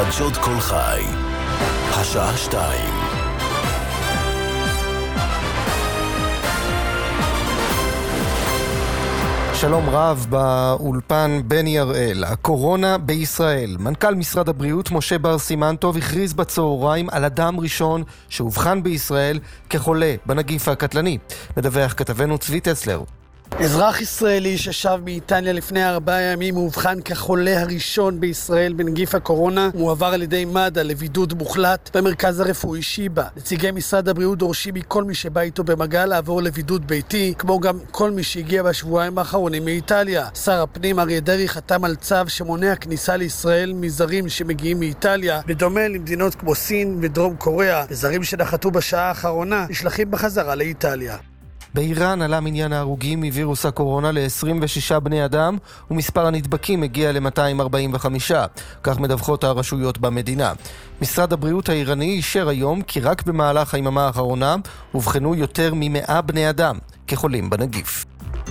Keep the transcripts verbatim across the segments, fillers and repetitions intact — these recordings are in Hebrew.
חדשות כל חי, השעה שתיים. שלום רב, באולפן בני הראל. הקורונה בישראל. מנכ"ל משרד הבריאות משה בר סימן טוב הכריז בצהריים על אדם ראשון שהובחן בישראל כחולה בנגיף הקטלני. מדווח כתבנו צבי טסלר. אזרח ישראלי ששב מאיטליה לפני ארבעה ימים הובחן כחולה הראשון בישראל בנגיף הקורונה, מועבר על ידי מד"א לבידוד מוחלט במרכז הרפואי שיבא. נציגי משרד הבריאות דורשים מכל מי שבא איתו במגע לעבור לבידוד ביתי, כמו גם כל מי שהגיע בשבועיים האחרונים מאיטליה. שר הפנים אריה דרעי חתם על צו שמונע כניסה לישראל מזרים שמגיעים מאיטליה, בדומה למדינות כמו סין ודרום קוריאה. זרים שנחתו בשעה האחרונה נשלחים בחזרה לאיטליה. באיראן עלה מניין ההרוגים מווירוס הקורונה ל-עשרים ושישה בני אדם, ומספר הנדבקים הגיע ל-מאתיים ארבעים וחמישה. כך מדווחות הרשויות במדינה. משרד הבריאות האיראני אישר היום כי רק במהלך היממה האחרונה הובחנו יותר מ-מאה בני אדם כחולים בנגיף.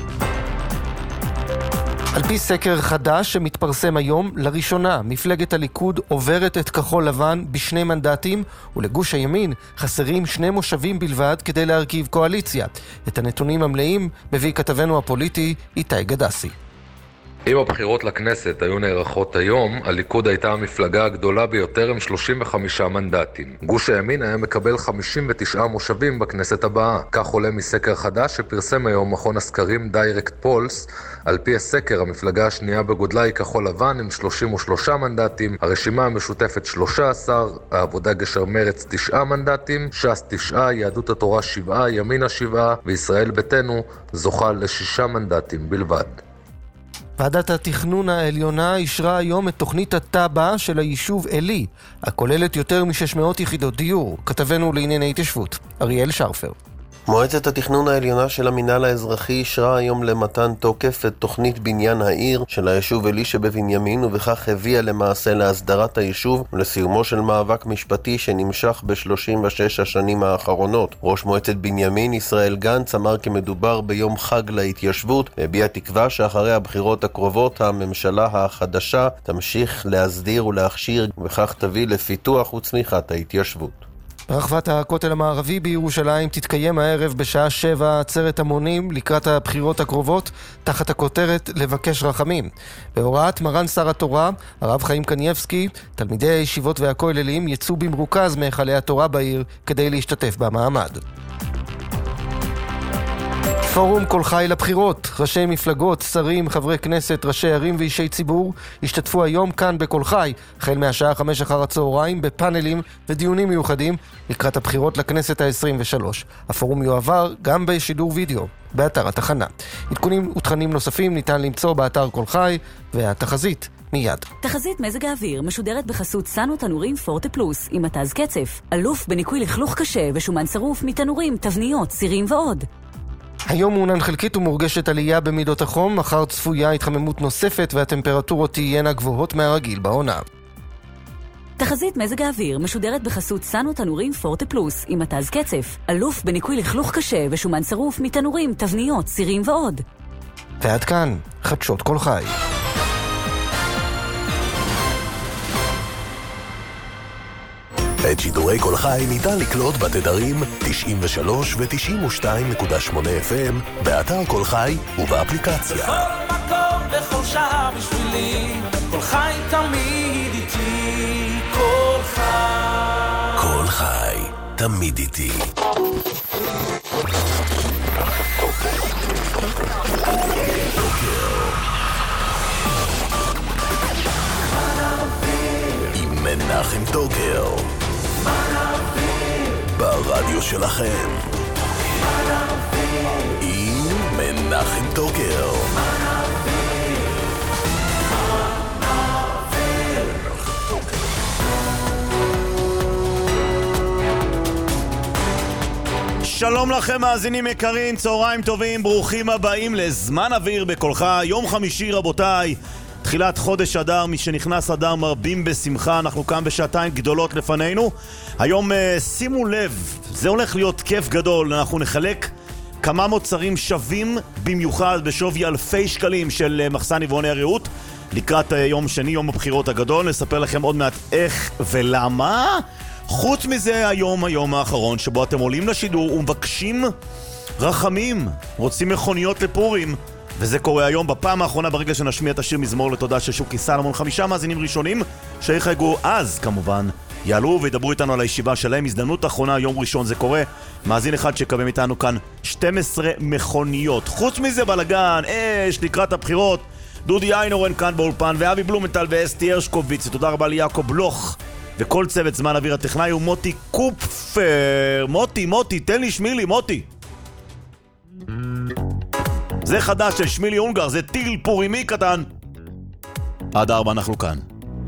על פי סקר חדש שמתפרסם היום, לראשונה מפלגת הליכוד עוברת את כחול לבן בשני מנדטים, ולגוש הימין חסרים שני מושבים בלבד כדי להרכיב קואליציה. את הנתונים המלאים מביא כתבנו הפוליטי איתי גדסי. אם הבחירות לכנסת היו נערכות היום, הליכוד הייתה המפלגה הגדולה ביותר עם שלושים וחמישה מנדטים. גוש הימין היה מקבל חמישים ותשעה מושבים בכנסת הבאה. כך עולה מסקר חדש שפרסם היום מכון הסקרים דיירקט פולס. על פי הסקר, המפלגה השנייה בגודלה היא כחול לבן עם שלושים ושלושה מנדטים, הרשימה המשותפת שלושה עשר, העבודה גשר מרץ תשעה מנדטים, ש"ס תשעה, יהדות התורה שבעה, ימינה שבעה, וישראל ביתנו זוכה לשישה מנדטים בלבד. ועדת התכנון העליונה אישרה היום את תוכנית התב"ע של היישוב אלי, הכוללת יותר מ-שש מאות יחידות דיור. כתבנו לענייני התיישבות, אריאל שרפר. מועצת התכנון העליונה של המינהל האזרחי אישרה היום למתן תוקף את תוכנית בניין העיר של היישוב אלי שבבנימין, ובכך הביאה למעשה להסדרת היישוב ולסיומו של מאבק משפטי שנמשך ב-שלושים ושש השנים האחרונות. ראש מועצת בנימין ישראל גנץ אמר כי מדובר ביום חג להתיישבות, והביע תקווה שאחרי הבחירות הקרובות הממשלה החדשה תמשיך להסדיר ולהכשיר, ובכך תביא לפיתוח וצמיחת ההתיישבות. ברחבת הכותל המערבי בירושלים תתקיים הערב בשעה שבע עצרת המונים לקראת הבחירות הקרובות תחת הכותרת לבקש רחמים. בהוראת מרן שר התורה, הרב חיים קניבסקי, תלמידי הישיבות והכוללים יצאו במרוכז מהיכלי התורה בעיר כדי להשתתף במעמד. פורום כל חי לבחירות. ראשי מפלגות, שרים, חברי כנסת, ראשי ערים ואישי ציבור השתתפו היום כאן בכל חי, החל מהשעה חמש אחר הצהריים, בפאנלים ודיונים מיוחדים לקראת הבחירות לכנסת ה-עשרים ושלוש. הפורום יועבר גם בשידור וידאו באתר התחנה. עדכונים ותכנים נוספים ניתן למצוא באתר כל חי, והתחזית מיד. תחזית מזג האוויר משודרת בחסות סנו תנורים פורטה פלוס עם מתז קצף, אלוף בניקוי לכלוך קשה ושומן שרוף מתנורים, תבניות, סירים ועוד. היום מעונן חלקית ומורגשת עלייה במידות החום, מחר צפויה התחממות נוספת והטמפרטורות תהיינה גבוהות מהרגיל בעונה. תחזית מזג האוויר משודרת בחסות סנו תנורים פורטה פלוס עם מתז קצף, אלוף בניקוי לכלוך קשה ושומן שרוף מתנורים, תבניות, סירים ועוד. ועד כאן, חדשות כל חי. את שידורי כל חי ניתן לקלוט בתדרים תשעים ושלוש ו-תשעים ושתיים נקודה שמונה אף אם באתר כל חי ובאפליקציה. בכל מקום בכל שעה בשבילי, כל חי תמיד איתי, כל חי. כל חי תמיד איתי. עם מנחם טוקר. ברדיו שלכם עם מנחם טוקר. שלום לכם מאזינים יקרים, צהריים טובים, ברוכים הבאים לזמן אוויר בכל חי. יום חמישי רבותיי, תחילת חודש אדר, מי שנכנס אדר מרבים בשמחה. אנחנו כאן בשעתיים גדולות לפנינו. היום שימו לב, זה הולך להיות כיף גדול. אנחנו נחלק כמה מוצרים שווים במיוחד בשווי אלפי שקלים של מחסן יבואני הרעות לקראת יום שני, יום הבחירות הגדול. נספר לכם עוד מעט איך ולמה. חוץ מזה, היום, היום האחרון שבו אתם עולים לשידור ומבקשים רחמים, רוצים מכוניות לפורים, וזה קורה היום בפעם האחרונה ברגע שנשמיע את השיר מזמור לתודה של שוקי סלומון. חמישה מאזינים ראשונים שיחגגו אז כמובן יעלו וידברו איתנו על הישיבה שלהם. הזדמנות האחרונה, יום ראשון זה קורה. מאזין אחד שקבל איתנו כאן שתים עשרה מכוניות. חוץ מזה בלגן, אש, לקראת הבחירות. דודי איינורן כאן באולפן, ואבי בלומנטל ואסתי הרשקוביץ. תודה רבה ליעקב בלוך וכל צוות זמן אוויר. הטכנאי הוא מוטי קופפר. מוטי, מוטי, תן לי שמילי, מוטי. זה חדש של שמילי אונגר, זה טיל פורימי קטן. עד ארבע אנחנו כאן.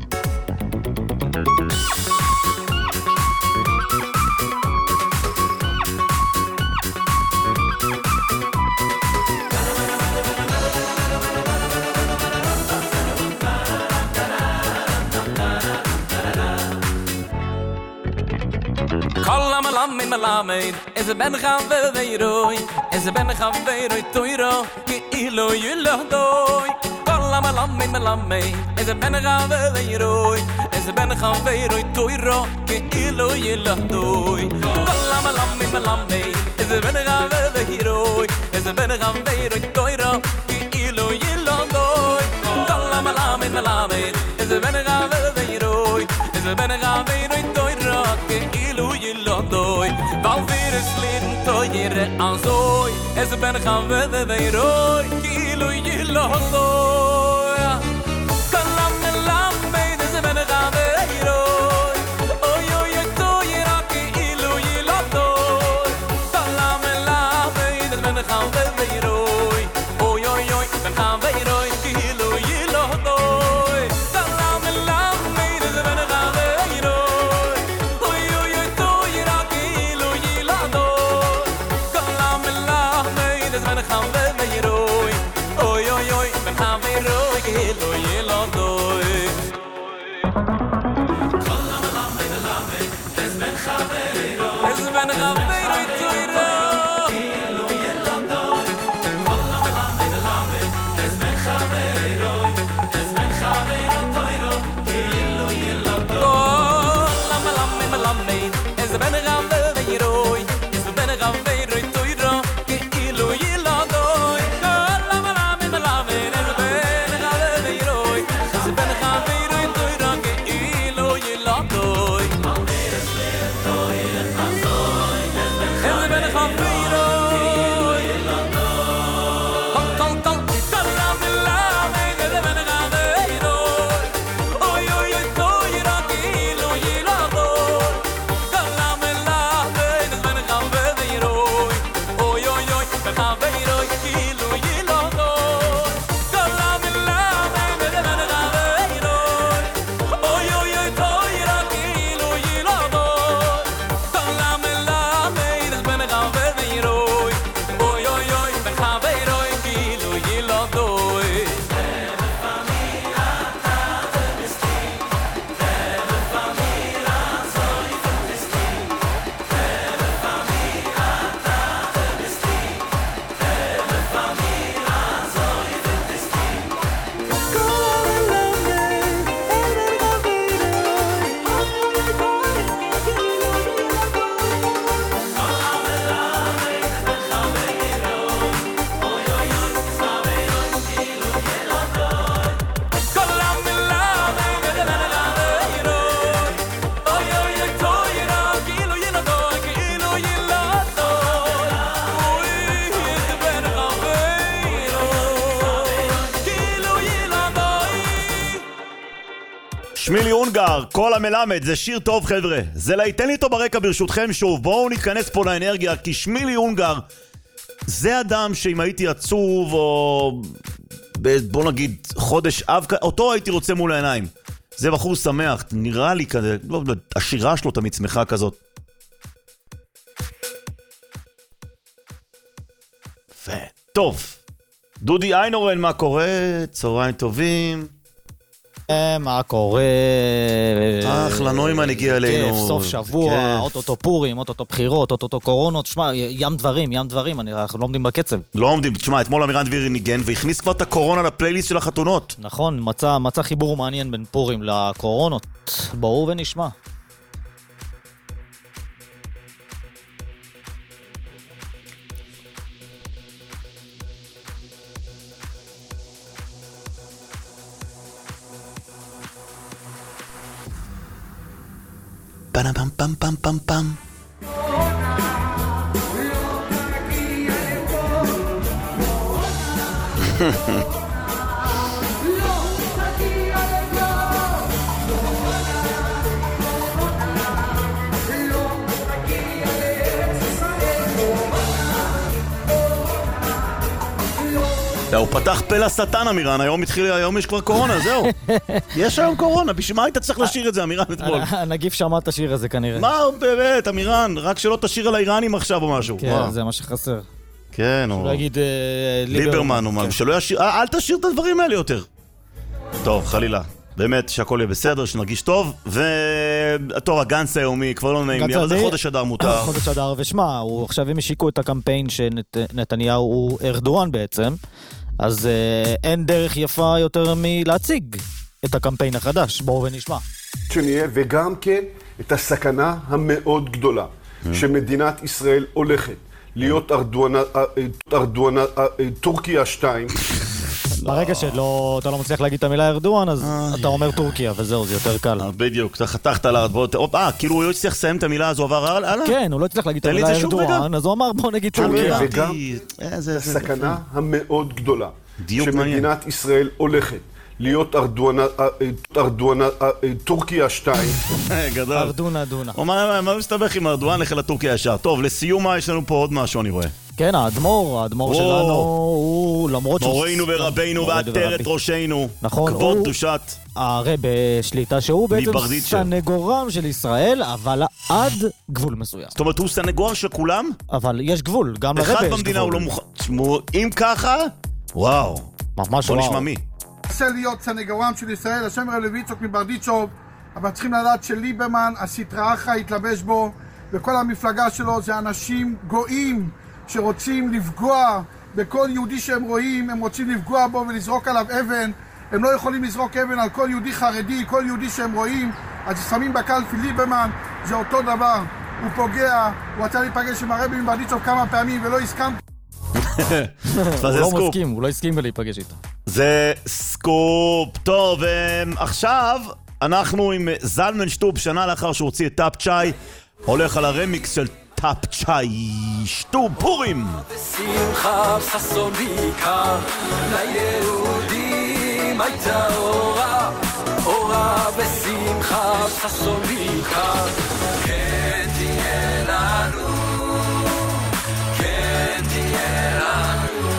Kol amalam in malamed, ez ben khaveroy, ez ben khaveroy toiro, ki ilo yilo doy. Kol amalam in malamed, ez ben khaveroy, ez ben khaveroy toiro, ki ilo yilo doy. Kol amalam in malamed, ez ben khaveroy, ez ben khaveroy toiro, ki ilo yilo doy. Kol amalam in malamed, ez ben khaveroy, ez ben khaveroy toiro, ki ilo yilo doy. Val vir es lin toyre anzoy, ez ben khaveroy, ki ilo yilo doy. Kalam lam meid ez ben khaveroy, oy oy toyra ki ilo yilo doy. Kalam lam meid ez ben khaveroy, oy oy oy ben khaveroy ki ilo yilo doy. Kalam lam meid ez ben khaveroy, oy oy oy toyra ki ilo yilo doy. Kalam lam meid ez ben khaveroy, oy oy oy ben khaveroy ki ilo yilo doy. Ez ben khaveroy toyra שמילי אונגר, כל המלמד, זה שיר טוב חבר'ה. זה להיתן לי אותו ברקע ברשותכם שוב. בואו ניכנס פה לאנרגיה, כי שמילי אונגר זה אדם שאם הייתי עצוב או בוא נגיד חודש אב, אותו הייתי רוצה מול העיניים. זה בחור שמח, נראה לי כזה, לא, השירה שלו תמיד שמחה כזאת. טוב, דודי איינורן, מה קורה? צהריים טובים. מה קורה? אחלה, נוימן הגיע אלינו. כיף, סוף שבוע, אוטוטו פורים, אוטוטו בחירות, אוטוטו קורונות, תשמע, ים דברים, ים דברים, אנחנו לא עומדים בקצב. לא עומדים, תשמע, אתמול אמירן דבירי ניגן והכניס כבר את הקורונה לפלייליסט של החתונות. נכון, מצא, מצא חיבור מעניין בין פורים לקורונות. בואו ונשמע. פם פם פם פם פם פם. הוא פתח פה לשטן, אמירן, היום התחיל, היום יש כבר קורונה, זהו. יש היום קורונה, בשביל מה היית צריך לשיר את זה, אמירן, אתמול? הנגיף שמע את השיר הזה כנראה. מה, באמת, אמירן, רק שלא תשיר על האיראנים עכשיו או משהו. כן, זה מה שחסר. כן, או... שלא יגיד ליברמן או משהו, שלא ישיר, אל תשיר את הדברים האלה יותר. טוב, חלילה. באמת, שהכל יהיה בסדר, שנרגיש טוב, ו... טוב, הגנץ היומי, כבר לא נעים לי, אבל זה חודש אדר מותר. חודש אדר, ושמע, עכשיו הם השיקו את הקמפיין שנתניהו הוא ארדואן בעצם, אז אין דרך יפה יותר מלהציג את הקמפיין החדש. בואו ונשמע. שנהיה, וגם כן את הסכנה המאוד גדולה, שמדינת ישראל הולכת להיות ארדואנה, ארדואנה, טורקיה שתיים. ברגע שאתה לא מצליח להגיד את המילה ארדואן, אז אתה אומר טורקיה, וזהו, זה יותר קל. בדיוק, אתה חתכת על הארדואן. אה, כאילו הוא לא הצליח לסיים את המילה הזו, עבר הלאה? כן, הוא לא הצליח להגיד את המילה ארדואן, אז הוא אמר בוא נגיד טורקיה. וגם הסכנה המאוד גדולה, שמדינת ישראל הולכת להיות ארדואנה, ארדואנה, טורקיה שתיים. גדול. ארדונה, אדונה. מה מסתבך עם ארדואן? לך לטורקיה ישר. טוב, לסיום מה יש לנו פה עוד משהו, אני רואה. כן, האדמו"ר, האדמו"ר שלנו הוא למרות שהוא... מורנו ורבינו ועטרת ראשנו. נכון. כבוד קדושת. הרי בשליטה שהוא בעצם סנגורם של ישראל, אבל עד גבול מסוים. זאת אומרת, הוא סנגור של כולם? אבל יש גבול, גם לרבי יש גבול. אחד במדינה הוא לא מוכן. תשמעו, אם ככה, וואו. ממש וואו. בוא נשמע מי. רוצה להיות סנגורם של ישראל, השם רלוויצוק מברדיצ'וב, אבל צריכים לדעת שליברמן, הסטרא אחרא התלבש בו, וכל המפלגה שלו זה אנשים גויים שרוצים לפגוע בכל יהודי שהם רואים, הם רוצים לפגוע בו ולזרוק עליו אבן. הם לא יכולים לזרוק אבן על כל יהודי חרדי, כל יהודי שהם רואים, אז שמים בקלפי ליברמן, זה אותו דבר. הוא פוגע, הוא רצה להיפגש עם הרבי מברדיצ'וב כמה פעמים ולא הסכם. הוא לא מסכים, הוא לא הסכים להיפגש איתו. זה סקופ. טוב, עכשיו אנחנו עם זלמן שטוב, שנה לאחר שהוא הוציא את טאפ צ'אי, הולך על הרמיקס של טאפ צ'אי שטוב פורים. בשמחה ששון בעיקר ליהודים הייתה אורה, אורה בשמחה ששון בעיקר. כן תהיה לנו, כן תהיה לנו,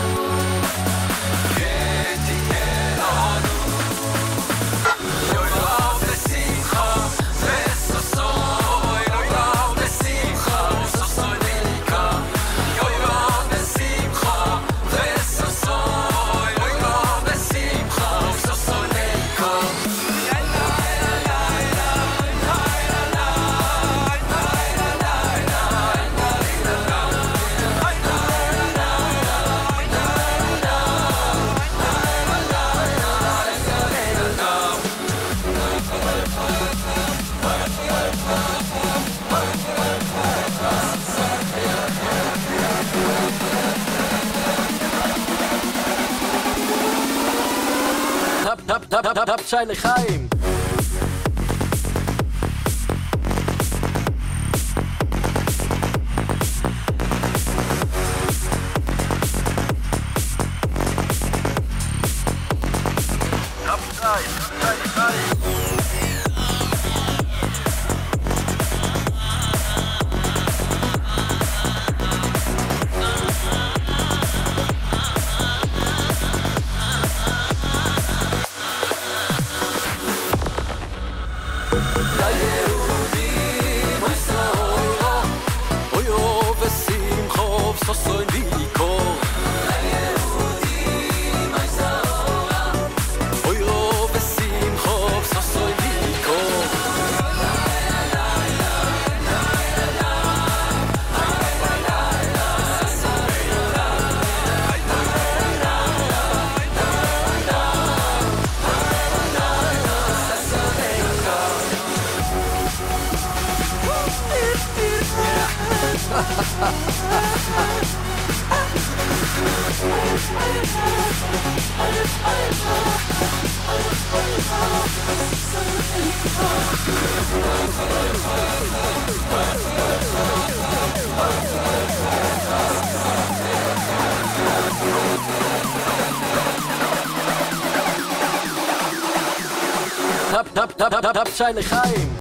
כן תהיה לנו. אורה בשמחה וששון, אורה בשמחה וששון בעיקר. אורה בשמחה וששון, אורה בשמחה וששון בעיקר. טאפ טאפ טאפ טאפ צ'אי לחיים. טאפ צ'אי, טאפ צ'אי לחיים. Oh טאפ טאפ טאפ טאפ טאפ שי לחיים.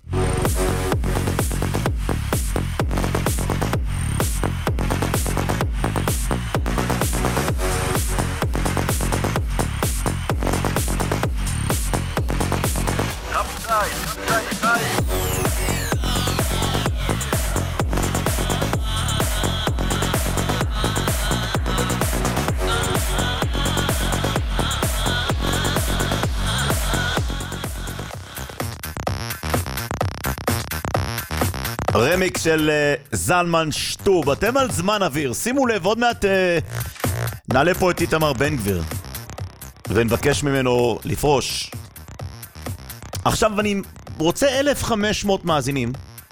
רמיקס של uh, זלמן שטוב. אתם על זמן אוויר. שימו לב, עוד מעט uh, נעלה פה את איתמר בן גביר ונבקש ממנו לפרוש. עכשיו אני רוצה אלף וחמש מאות מאזינים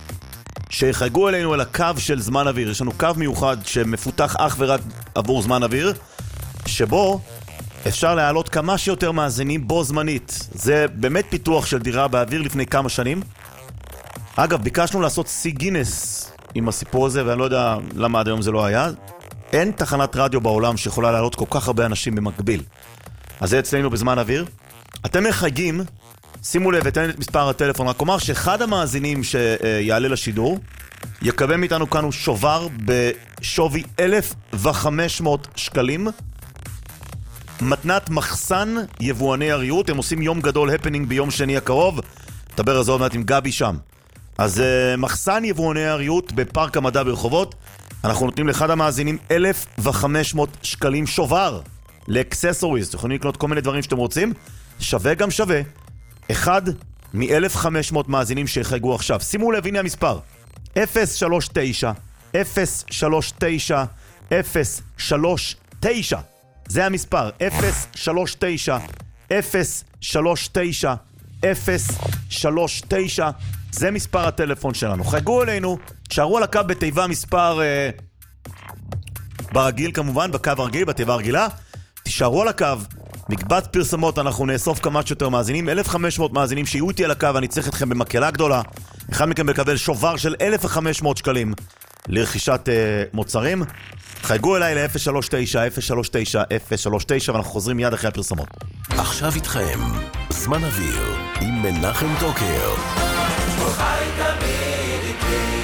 שיחגו אלינו אל הקו של זמן אוויר. יש לנו קו מיוחד שמפותח אך ורק עבור זמן אוויר, שבו אפשר להעלות כמה שיותר מאזינים בו זמנית. זה באמת פיתוח של דירה באוויר לפני כמה שנים. אגב, ביקשנו לעשות סי גינס עם הסיפור הזה, ואני לא יודע למה עד היום זה לא היה. אין תחנת רדיו בעולם שיכולה להעלות כל כך הרבה אנשים במקביל. אז זה אצלנו בזמן אוויר. אתם מחייגים, שימו לב, ותן את מספר הטלפון. רק אומר שאחד המאזינים שיעלה לשידור יקבל מאיתנו כאן שובר בשווי אלף וחמש מאות שקלים. מתנת מחסן יבואני אריות. הם עושים יום גדול הפנינג ביום שני הקרוב. תדבר על זה עוד מעט עם גבי שם. אז uh, מחסן יבואני אריות בפארק המדע ברחובות. אנחנו נותנים לאחד המאזינים אלף וחמש מאות שקלים שובר לאקססוריז. אתם יכולים לקנות כל מיני דברים שאתם רוצים. שווה גם שווה. אחד מ-אלף וחמש מאות מאזינים שיחגו עכשיו. שימו לב, הנה המספר. אפס שלוש תשע אפס שלוש תשע אפס שלוש תשע. זה המספר. אפס שלוש תשע אפס שלוש תשע אפס שלוש תשע. זה מספר הטלפון שלנו. חגו אלינו, שערו על הקו בתיבה מספר אה, ברגיל כמובן, בקו הרגיל, בתיבה הרגילה. תשארו על הקו, מקבץ פרסמות, אנחנו נאסוף כמה שיותר מאזינים. אלף וחמש מאות מאזינים שיהיו איתי על הקו, אני צריך אתכם במקהלה גדולה. אחד מכם מקבל שובר של אלף וחמש מאות שקלים לרכישת אה, מוצרים. חגו אליי ל-אפס שלוש תשע אפס שלוש תשע אפס שלוש תשע, ואנחנו חוזרים מיד אחרי הפרסמות. עכשיו איתכם, זמן אוויר, עם מנחם טוקר. חי תמיד איתי.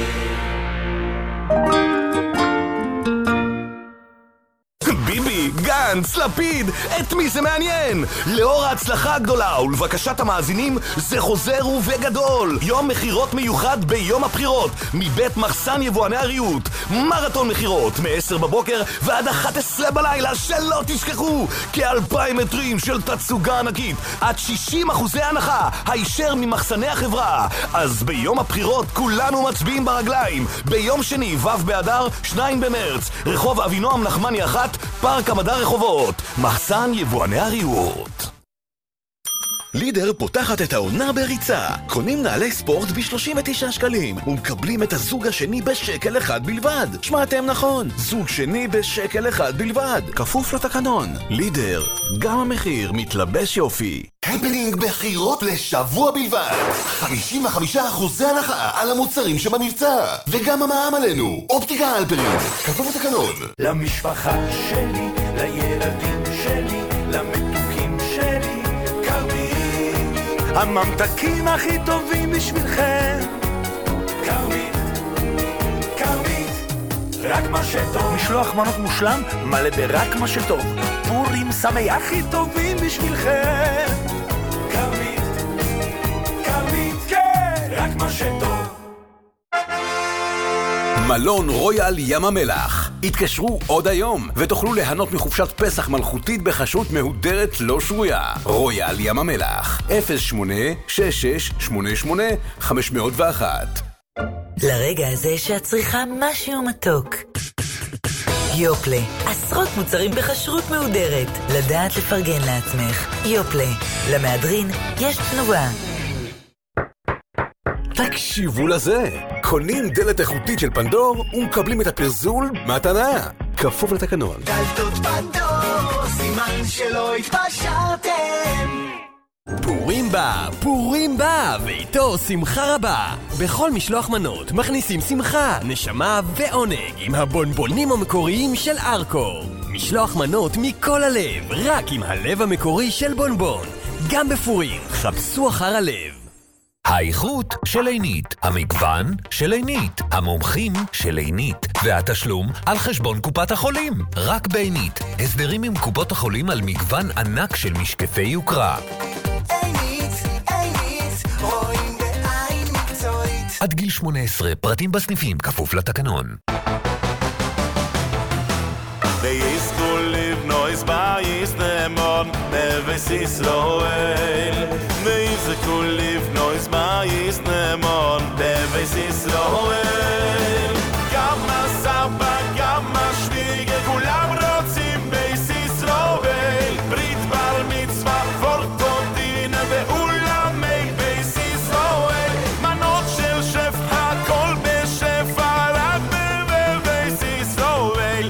ביבי, גנץ, לפיד, את מי זה מעניין? לאור ההצלחה הגדולה ולבקשת המאזינים, זה חוזר ובגדול. יום מחירות מיוחד ביום הבחירות, מבית מחסן יבואני אריות. מרתון מחירות, מ-עשר בבוקר ועד אחת עשרה בלילה, שלא תשכחו. כאלפיים מטרים של תצוגה ענקית, עד שישים אחוזי הנחה, הישר ממחסני החברה. אז ביום הבחירות כולנו מצביעים ברגליים. ביום שני, ו' באדר, שניים במרץ, רחוב אבינועם נחמני אחת, פארק המדע רחובות, מחסן יבואני אריות. לידר פותחת את העונה בריצה. קונים נעלי ספורט ב-שלושים ותשעה שקלים ומקבלים את הזוג השני בשקל אחד בלבד. שמעתם נכון, זוג שני בשקל אחד בלבד, כפוף לתקנון. לידר, גם המחיר מתלבש יופי. הפנינג בחירות לשבוע בלבד, חמישים וחמישה אחוזי הנחה על המוצרים שבמבצע, וגם המע"מ עלינו. אופטיקה אלפרין, כפוף לתקנון. למשפחה שלי, לילדים שלי, למתוקים שלי, כרמית, הממתקים הכי טובים בשבילכם. כרמית, כרמית, רק מה שטוב. משלוח מנות מושלם, מלא ברק מה שטוב. פורים שמח הכי טובים בשבילכם. כרמית, כרמית, כן, רק מה שטוב. מלון רויאל ים המלח. התקשרו עוד היום ותוכלו ליהנות מחופשת פסח מלכותית בחשות מהודרת לא שרויה. רויאל ים המלח, אפס שמונה שש שש שמונה שמונה חמש מאות ואחת. לרגע הזה שאת צריכה משהו מתוק. יופלה, עשרות מוצרים בחשרות מהודרת. לדעת לפרגן לעצמך. יופלה, למהדרין יש תנובה. תקשיבו לזה, קונים דלת איכותית של פנדור ומקבלים את הפרזול מתנה, כפוף לתקנון. דלתות פנדור, סימן שלא התפשרתם. פורים בא, פורים בא, ואיתו שמחה רבה. בכל משלוח מנות מכניסים שמחה, נשמה ועונג עם הבונבונים המקוריים של ארקור. משלוח מנות מכל הלב, רק עם הלב המקורי של בונבון. גם בפורים, חפשו אחר הלב. האיכות של עינית, המגוון של עינית, המומחים של עינית, והתשלום על חשבון קופת החולים. רק בעינית, הסדרים עם קופות החולים על מגוון ענק של משקפי יוקרה. עינית, עינית, רואים בעין מקצועית. עד גיל שמונה עשרה, פרטים בסניפים, כפוף לתקנון. They used to live noise by Isnemon, never see Israel. They used to live noise by Isnemon, never see Israel. Gamma Saba, Gamma Schwiege, kulam רוצים בייס ישראל. ברית בר מצווה, פורטודין, ואולמי בייס ישראל. מנות של שף, הכל בשפע, רק בבייס ישראל.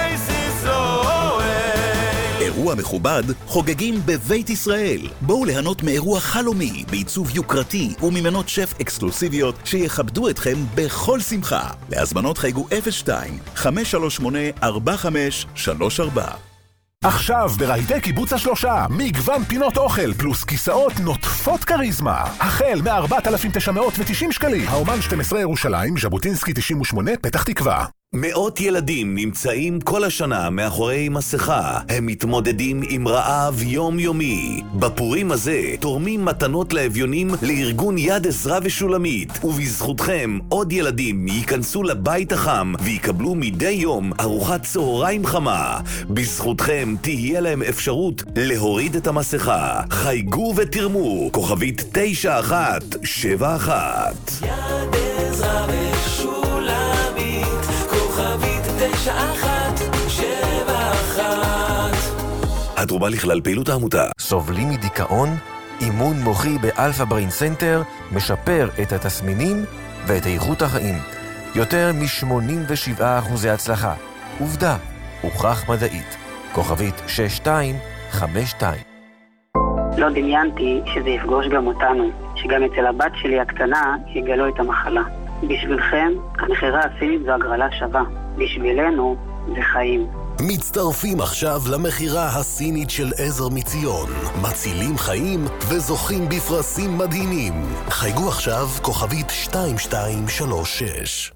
אירוע מכובד חוגגים בבית ישראל. בואו ליהנות מאירוע חלומי בעיצוב יוקרתי וממנות שף אקסקלוסיביות שיכבדו אתכם בכל שמחה. להזמנות חייגו אפס שתיים חמש שלוש שמונה ארבע חמש שלוש ארבע. עכשיו ברהיטי קיבוץ השלושה, מגוון פינות אוכל פלוס כיסאות נוטפות קריזמה. החל מ-ארבעת אלפים תשע מאות ותשעים שקלים. האומן שתים עשרה ירושלים, ז'בוטינסקי תשעים ושמונה, פתח תקווה. מאות ילדים נמצאים כל השנה מאחורי מסכה. הם מתמודדים עם רעב יומיומי. בפורים הזה תורמים מתנות לאביונים לארגון יד עזרה ושולמית, ובזכותכם עוד ילדים ייכנסו לבית החם ויקבלו מדי יום ארוחת צהריים חמה. בזכותכם תהיה להם אפשרות להוריד את המסכה. חייגו ותרמו, כוכבית תשע אחת שבע אחת. יד עזרה ושולמית, כוכבית תשע אחת שבע אחת. התרומה לכלל פעילות העמותה. סובלים מדיכאון? אימון מוחי באלפא בריין סנטר משפר את התסמינים ואת איכות החיים. יותר מ-שמונים ושבעה אחוזי הצלחה. עובדה, הוכח מדעית. כוכבית שש שתיים חמש שתיים. לא דמיינתי שזה יפגוש גם אותנו, שגם אצל הבת שלי הקטנה יגלו את המחלה. בשבילכם, המחירה הסינית זו הגרלה שווה. בשבילנו, זה חיים. מצטרפים עכשיו למחירה הסינית של עזר מציון. מצילים חיים וזוכים בפרסים מדהימים. חייגו עכשיו כוכבית שתיים שתיים שלוש שש.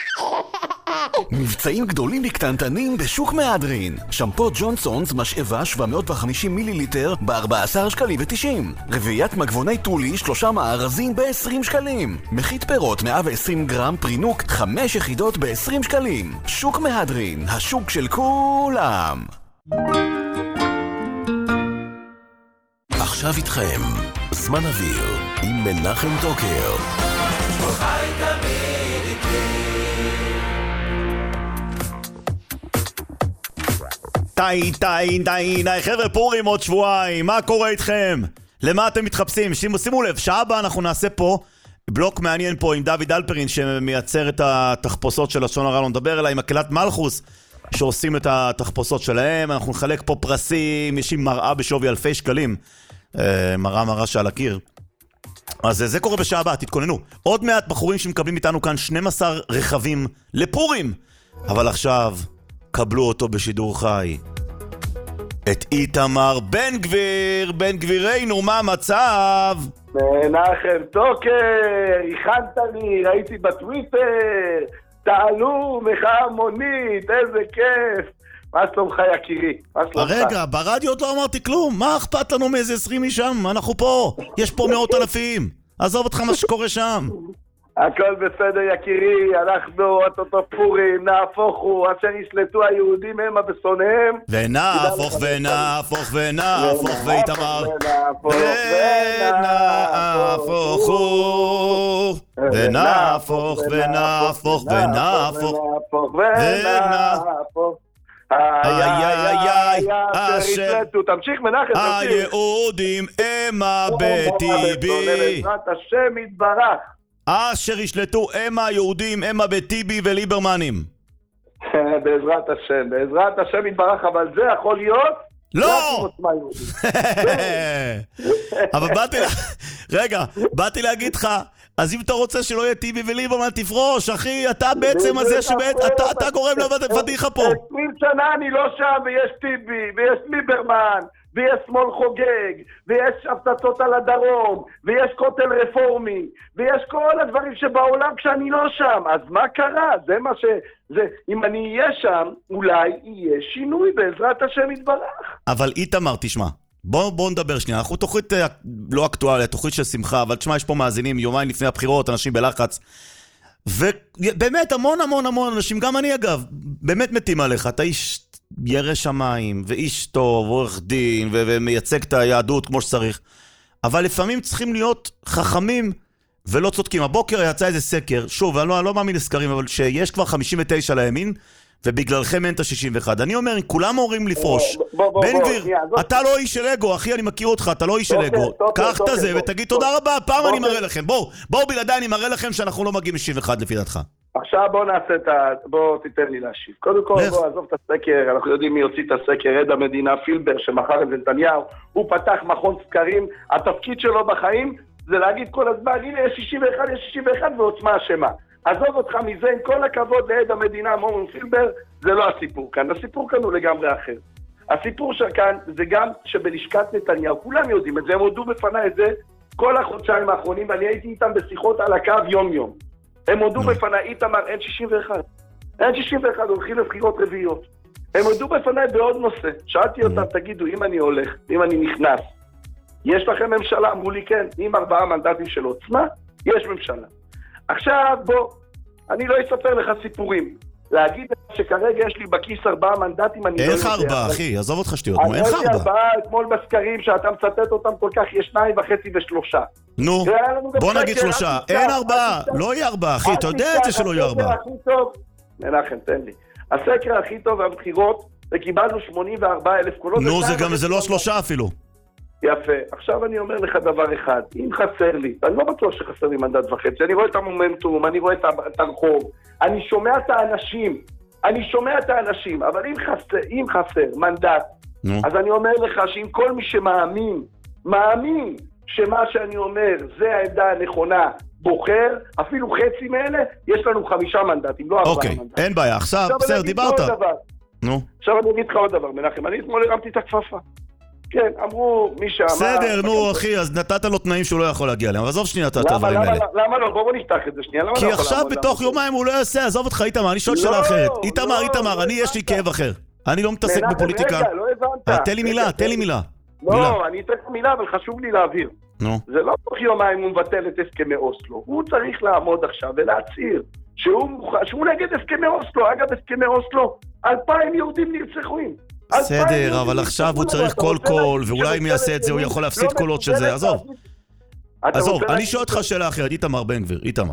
מבצעים גדולים לקטנטנים בשוק מהדרין. שמפו ג'ונסונס משאבה שבע מאות וחמישים מיליליטר ב-ארבעה עשר שקלים ותשעים. רביעיית מגבוני טולי שלושה מארזים ב-עשרים שקלים. מחית פירות מאה ועשרים גרם פרינוק חמש יחידות ב-עשרים שקלים. שוק מהדרין, השוק של כולם. עכשיו איתכם זמן אוויר עם מנחם טוקר. חי תמיד איתי. טי, טי, טי, טי, חבר'ה, פורים עוד שבועיים, מה קורה איתכם? למה אתם מתחפשים? שימו, שימו לב, שעה הבאה אנחנו נעשה פה בלוק מעניין פה עם דוד אלפרין שמייצר את התחפושות של לשון הרע, לא נדבר אליי, עם הקהלת מלכוס שעושים את התחפושות שלהם. אנחנו נחלק פה פרסים, יש עם מראה בשווי אלפי שקלים, מראה מראה שעל הקיר. אז זה קורה בשעה הבאה, תתכוננו. עוד מעט בחורים שמקבלים איתנו כאן שנים עשר רכבים לפורים, אבל עכשיו קבלו אותו בשידור חי, את איתמר בן גביר. בן גבירנו, מה המצב? מנחם טוקר, הכנת לי, ראיתי בטוויטר, תעלו מחאה מונית, איזה כיף. מה שלומך יקירי? מה שלומך? רגע, ברדיו עוד לא אמרתי כלום, מה אכפת לנו מאיזה עשרים משם? אנחנו פה, יש פה מאות אלפים, עזוב אותך מה שקורה שם. הכל בסדר יקירי, אנחנו אותו פורים, נהפוך הוא, אשר ישלטו היהודים המה בשונאיהם. ונהפוך ונהפוך ונהפוך ואיתמר ונהפוך הוא ונהפוך ונהפוך ונהפוך ונהפוך איי איי איי אשר תמשיך מנחם, תמשיך. היהודים המה בטיבי, בעזרת השם יתברך. אשר ישלטו המה היהודים המה בטיבי וליברמנים. בעזרת השם, בעזרת השם יתברך, אבל זה יכול להיות לא! אבל באתי... רגע, באתי להגיד לך, אז אם אתה רוצה שלא יהיה טיבי וליברמן תפרוש, אחי, אתה בעצם הזה שבעת... אתה גורם לפדיחה פה. עשרים שנה אני לא שם, ויש טיבי, ויש ליברמן, ויש שמאל חוגג, ויש הפצצות על הדרום, ויש כותל רפורמי, ויש כל הדברים שבעולם כשאני לא שם. אז מה קרה? זה מה ש... זה, אם אני אהיה שם, אולי יהיה שינוי בעזרת השם יתברך. אבל איתמר, תשמע, בוא, בוא נדבר שנייה. אנחנו תוכנית לא אקטואליה, תוכנית של שמחה, אבל תשמע, יש פה מאזינים יומיים לפני הבחירות, אנשים בלחץ, ובאמת המון המון המון אנשים, גם אני אגב, באמת מתים עליך. אתה איש ירא שמיים, ואיש טוב, עורך דין, ו- ומייצג את היהדות כמו שצריך. אבל לפעמים צריכים להיות חכמים ולא צודקים. הבוקר יצא איזה סקר, שוב, אני לא, אני לא מאמין לסקרים, אבל שיש כבר חמישים ותשע לימין, ובגללכם אין את ה-שישים ואחת. אני אומר, כולם אומרים לפרוש. בן גביר, אתה לא איש של אגו, אחי, אני מכיר אותך, אתה לא איש של אגו. קח את זה ותגיד תודה רבה, פעם אני מראה לכם. בואו, בואו בלעדיי, אני מראה לכם שאנחנו לא מגיעים ל-שישים ואחת לפי דעתך. עכשיו בוא נעשה את ה... בוא תיתן לי להשיב. קודם כל, בוא עזוב את הסקר, אנחנו יודעים מי הוציא את הסקר, עד המדינה פילבר שמחר את נתניהו, הוא פתח מכון סקרים, התפקיד שלו בחיים זה להגיד כל הזמן, הנה יש שישים ואחת, יש שישים ואחת ועוצמה אשמה. עזוב אותך מזה, עם כל הכבוד לעד המדינה, מורן פילבר, זה לא הסיפור כאן. הסיפור כאן הוא לגמרי אחר. הסיפור שכאן זה גם שבלשכת נתניהו, כולם יודעים את זה, הם הודו בפני את זה כל החודשיים האחרונים, ואני הייתי איתם בשיחות על הקו יום יום. הם הודו בפני, איתמר, אין שישים ואחת. אין שישים ואחת, הולכים לבחירות רביעיות. הם הודו בפני בעוד נושא. שאלתי אותם, תגידו, אם אני הולך, אם אני נכנס, יש לכם ממשלה? אמרו לי כן, עם ארבעה מנדטים של עוצמה, יש ממשלה. עכשיו בוא, אני לא אספר לך סיפורים. להגיד שכרגע יש לי בכיס ארבעה מנדטים, אני לא יודע. אין לך ארבעה, אחי, עזוב אותך שטויות, אין לך ארבעה. אני ארבעה, אתמול בסקרים שאתה מצטט אותם כל כך, יש שניים וחצי ושלושה. נו, בוא נגיד שלושה. אין ארבעה, לא יהיה ארבעה, אחי, אתה יודע את זה שלא יהיה ארבעה. מנחם, תן לי. הסקר הכי טוב והבחירות, וקיבלנו שמונים וארבעה אלף קולות. נו, זה גם, זה לא שלושה אפילו. יפה. עכשיו אני אומר לך דבר אחד, אם חסר לי, אני לא בטוח שחסר לי מנדט וחצי, אני רואה את המומנטום, אני רואה את הרחוב, אני שומע את האנשים, אני שומע את האנשים, אבל אם חסר, אם חסר מנדט, אז אני אומר לך שאם כל מי שמאמין, מאמין שמה שאני אומר זה העמדה הנכונה, בוחר, אפילו חצי מאלה, יש לנו חמישה מנדטים, לא ארבעה מנדטים. אוקיי, אין בעיה, עכשיו, בסדר, דיברת. נו. עכשיו אני אגיד לך עוד דבר, מנחם, אני אתמול הרמתי את הכפפה. כן, אמרו מי שאמר... בסדר, נו אחי, אז נתת לו תנאים שהוא לא יכול להגיע אליהם, אבל עזוב שנייה את הדברים האלה. למה לא? בואו נפתח את זה שנייה. כי עכשיו בתוך יומיים הוא לא יעשה, עזוב אותך איתמר, אני שואל שאלה אחרת. איתמר, איתמר, אני יש לי כאב אחר. אני לא מתעסק בפוליטיקה. רגע, לא הבנת. תן לי מילה, תן לי מילה. לא, אני אתן לך מילה, אבל חשוב לי להעביר. זה לא תוך יומיים הוא מבטל את הסכמי אוסלו. הוא צריך לעמוד עכשיו ולהצהיר שהוא נגד הסכמי אוסלו. אגב, הסכמי אוסלו, אלפיים יהודים נרצחים. בסדר, אבל עכשיו הוא צריך כל קול, ואולי אם יעשה את זה הוא יכול להפסיד קולות של זה, עזוב. עזוב, אני שואל אותך שאלה אחרת, איתמר בן גביר, איתמר.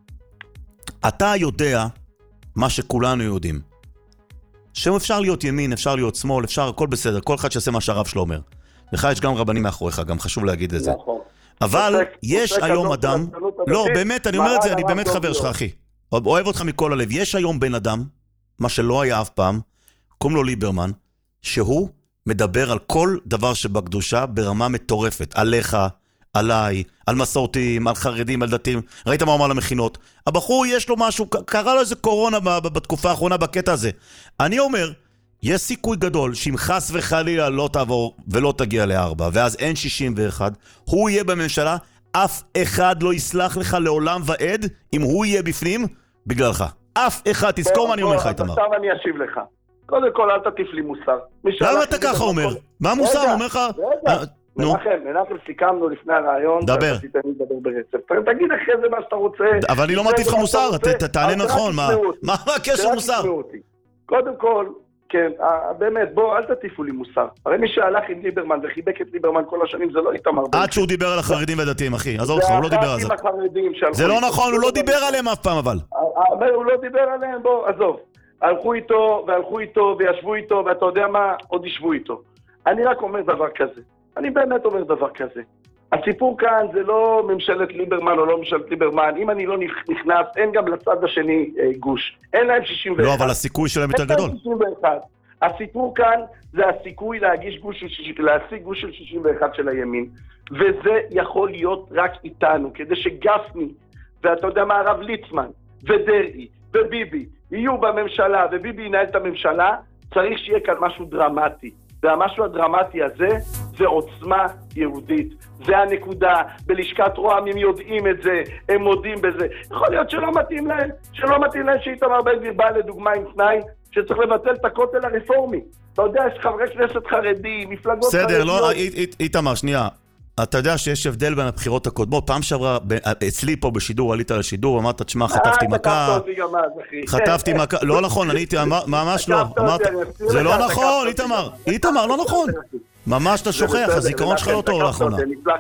אתה יודע מה שכולנו יודעים. שאפשר להיות ימין, אפשר להיות שמאל, אפשר, הכל בסדר, כל אחד שעושה מה שהרב שלו אומר. לך יש גם רבנים מאחוריך, גם חשוב להגיד את זה. אבל יש היום אדם, לא, באמת, אני אומר את זה, אני באמת חבר שלך, אחי. אוהב אותך מכל הלב. יש היום בן אדם, מה שלא היה אף פעם, קוראים לו ליברמן, שהוא מדבר על כל דבר שבקדושה ברמה מטורפת, עליך, עליי, על מסורתיים, על חרדים, על דתיים. ראית מה הוא אמר למכינות? הבחור יש לו משהו, קרה לו איזה קורונה בתקופה האחרונה בקטע הזה. אני אומר, יש סיכוי גדול שאם חס וחלילה לא תעבור ולא תגיע לארבע, ואז אין שישים ואחת, הוא יהיה בממשלה, אף אחד לא יסלח לך לעולם ועד אם הוא יהיה בפנים בגללך. אף אחד, תזכור מה אני אומר לך, איתמר. עכשיו אני אשיב לך. קודם כל, אל תטיף לי מוסר. למה אתה ככה אומר? מה מוסר? הוא אומר לך... מנחם, מנחם, סיכמנו לפני הרעיון. דבר. תגיד אחרי זה מה שאתה רוצה. אבל אני לא מטיף לך מוסר, תענה נכון. מה הקשר מוסר? קודם כל, כן, באמת, בוא, אל תטיפו לי מוסר. הרי מי שהלך עם ליברמן וחיבק את ליברמן כל השנים, זה לא איתמר. עד שהוא דיבר על החרדים ודתיים, אחי. עזוב אותך, הוא לא דיבר על זה. זה לא נכון, הוא לא דיבר עליהם אף פעם, אבל. הוא לא דיבר עליהם, בוא, עזוב. הלכו איתו, והלכו איתו, וישבו איתו, ואתה יודע מה, עוד ישבו איתו. אני רק אומר דבר כזה. אני באמת אומר דבר כזה. הסיפור כאן זה לא ממשלת ליברמן או לא ממשלת ליברמן. אם אני לא נכנס, אין גם לצד השני גוש. אין להם שישים ואחת. לא, אבל הסיכוי שלהם יותר גדול. הסיפור כאן זה הסיכוי להגיש גוש של שישים, להשיג גוש של שישים ואחת של הימין, וזה יכול להיות רק איתנו, כדי שגפני, ואתה יודע מה, הרב ליצמן, ודרעי, וביבי, יהיו בממשלה, וביבי ינהל את הממשלה, צריך שיהיה כאן משהו דרמטי. והמשהו הדרמטי הזה זה עוצמה יהודית. זה הנקודה. בלשכת רוה"מ הם יודעים את זה, הם מודים בזה. יכול להיות שלא מתאים להם, שלא מתאים להם שאיתמר בן גביר בא לדוגמה עם תנאי שצריך לבטל את הכותל הרפורמי. אתה יודע, יש חברי כנסת חרדים, מפלגות חרדיות. בסדר, לא, איתמר, שנייה. אתה יודע שיש הבדל בין הבחירות הקודמות. פעם שעברה, אצלי פה בשידור, עלית לשידור, אמרת, תשמע, חטפתי מכה. חטפתי מכה. לא נכון, אני הייתי, ממש לא. זה לא נכון, איתמר. איתמר, לא נכון. ממש אתה שוכח, הזיכרון שלך לא טוב לאחרונה.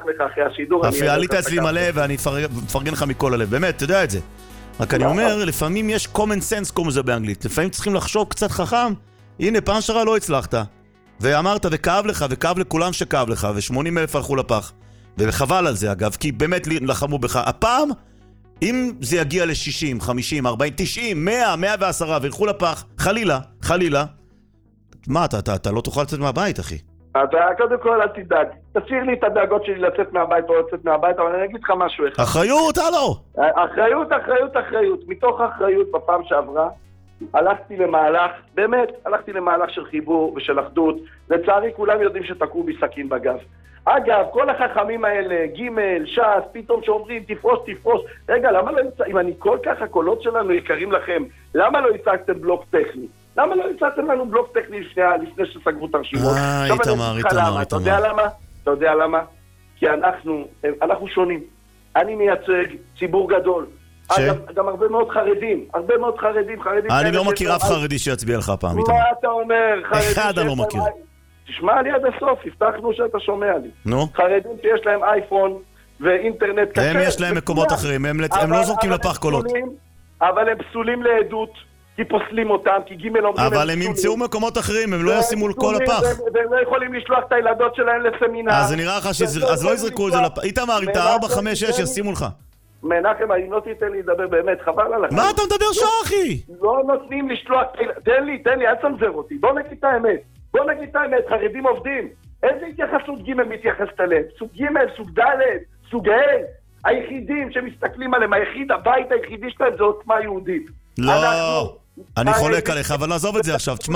עלית אצלי מלא ואני מפרגן לך מכל הלב. באמת, אתה יודע את זה. רק אני אומר, לפעמים יש common sense, כמו זה באנגלית. לפעמים צריכים לחשוב קצת חכם. הנה, פעם שעברה לא הצלחת. ואמרת, וכאב לך, וכאב לכולם שכאב לך, ו-שמונים אלף הלכו לפח. וחבל על זה, אגב, כי באמת לחמו בך. הפעם, אם זה יגיע ל-שישים, חמישים, ארבעים, תשעים, מאה, מאה ועשרה, וילכו לפח, חלילה, חלילה, מה, אתה, אתה, אתה לא תוכל לצאת מהבית, אחי. אתה, קודם כל, אל תדאג. תשאיר לי את הדאגות שלי לצאת מהבית או לצאת מהבית, אבל אני אגיד לך משהו אחד. אחריות, הלו! אחריות, אחריות, אחריות. מתוך אחריות בפעם שעברה, הלכתי למהלך, באמת, הלכתי למהלך של חיבור ושל אחדות. לצערי, כולם יודעים שתקעו בי סכין בגב. אגב, כל החכמים האלה, ג' ש"ס, פתאום שאומרים, תפרוש, תפרוש. רגע, למה לא יצא, אם אני כל כך הקולות שלנו יקרים לכם, למה לא יצאתם בלוק טכני? למה לא יצאתם לנו בלוק טכני לפני, לפני שסגרו את הרשימות? אה, איתמר, איתמר, אתה יודע למה? אתה יודע למה? כי אנחנו, אנחנו שונים. אני מייצג ציבור גדול. ש... אגב, גם הרבה מאוד חרדים, הרבה מאוד חרדים, חרדים... אני לא מכיר אף חרדי שיצביע לך פעם, איתמר. מה אתה אומר? אחד אני לא מכיר. תשמע לי עד הסוף, הבטחנו שאתה שומע לי. נו? חרדים שיש להם אייפון ואינטרנט קשה. הם יש להם מקומות אחרים, הם לא זורקים לפח קולות. אבל הם פסולים לעדות, כי פוסלים אותם, כי ג' אומרים... אבל הם ימצאו מקומות אחרים, הם לא ישימו כל הפח. והם לא יכולים לשלוח את הילדות שלהם לסמינר. אז זה נראה לך אז לא יזרקו את זה לפח. איתמר, אם אתה ארבע, חמש, שש, ישימו לך. מנחם, אם לא תיתן לי לדבר באמת, חבל עליך. מה אתה מדבר שעה, אחי? לא נותנים לשלוח... תן לי, תן לי, אל תנזר אותי. בוא נגיד את האמת. בוא נגיד את האמת, חרדים עובדים. איזה התייחסות ג' מתייחסת אליהם? סוג ג', סוג ד', סוג ה', היחידים שמסתכלים עליהם, היחיד, הבית היחידי שלהם זה עוצמה יהודית. לא, אני חולק עליך, אבל נעזוב את זה עכשיו, תשמע.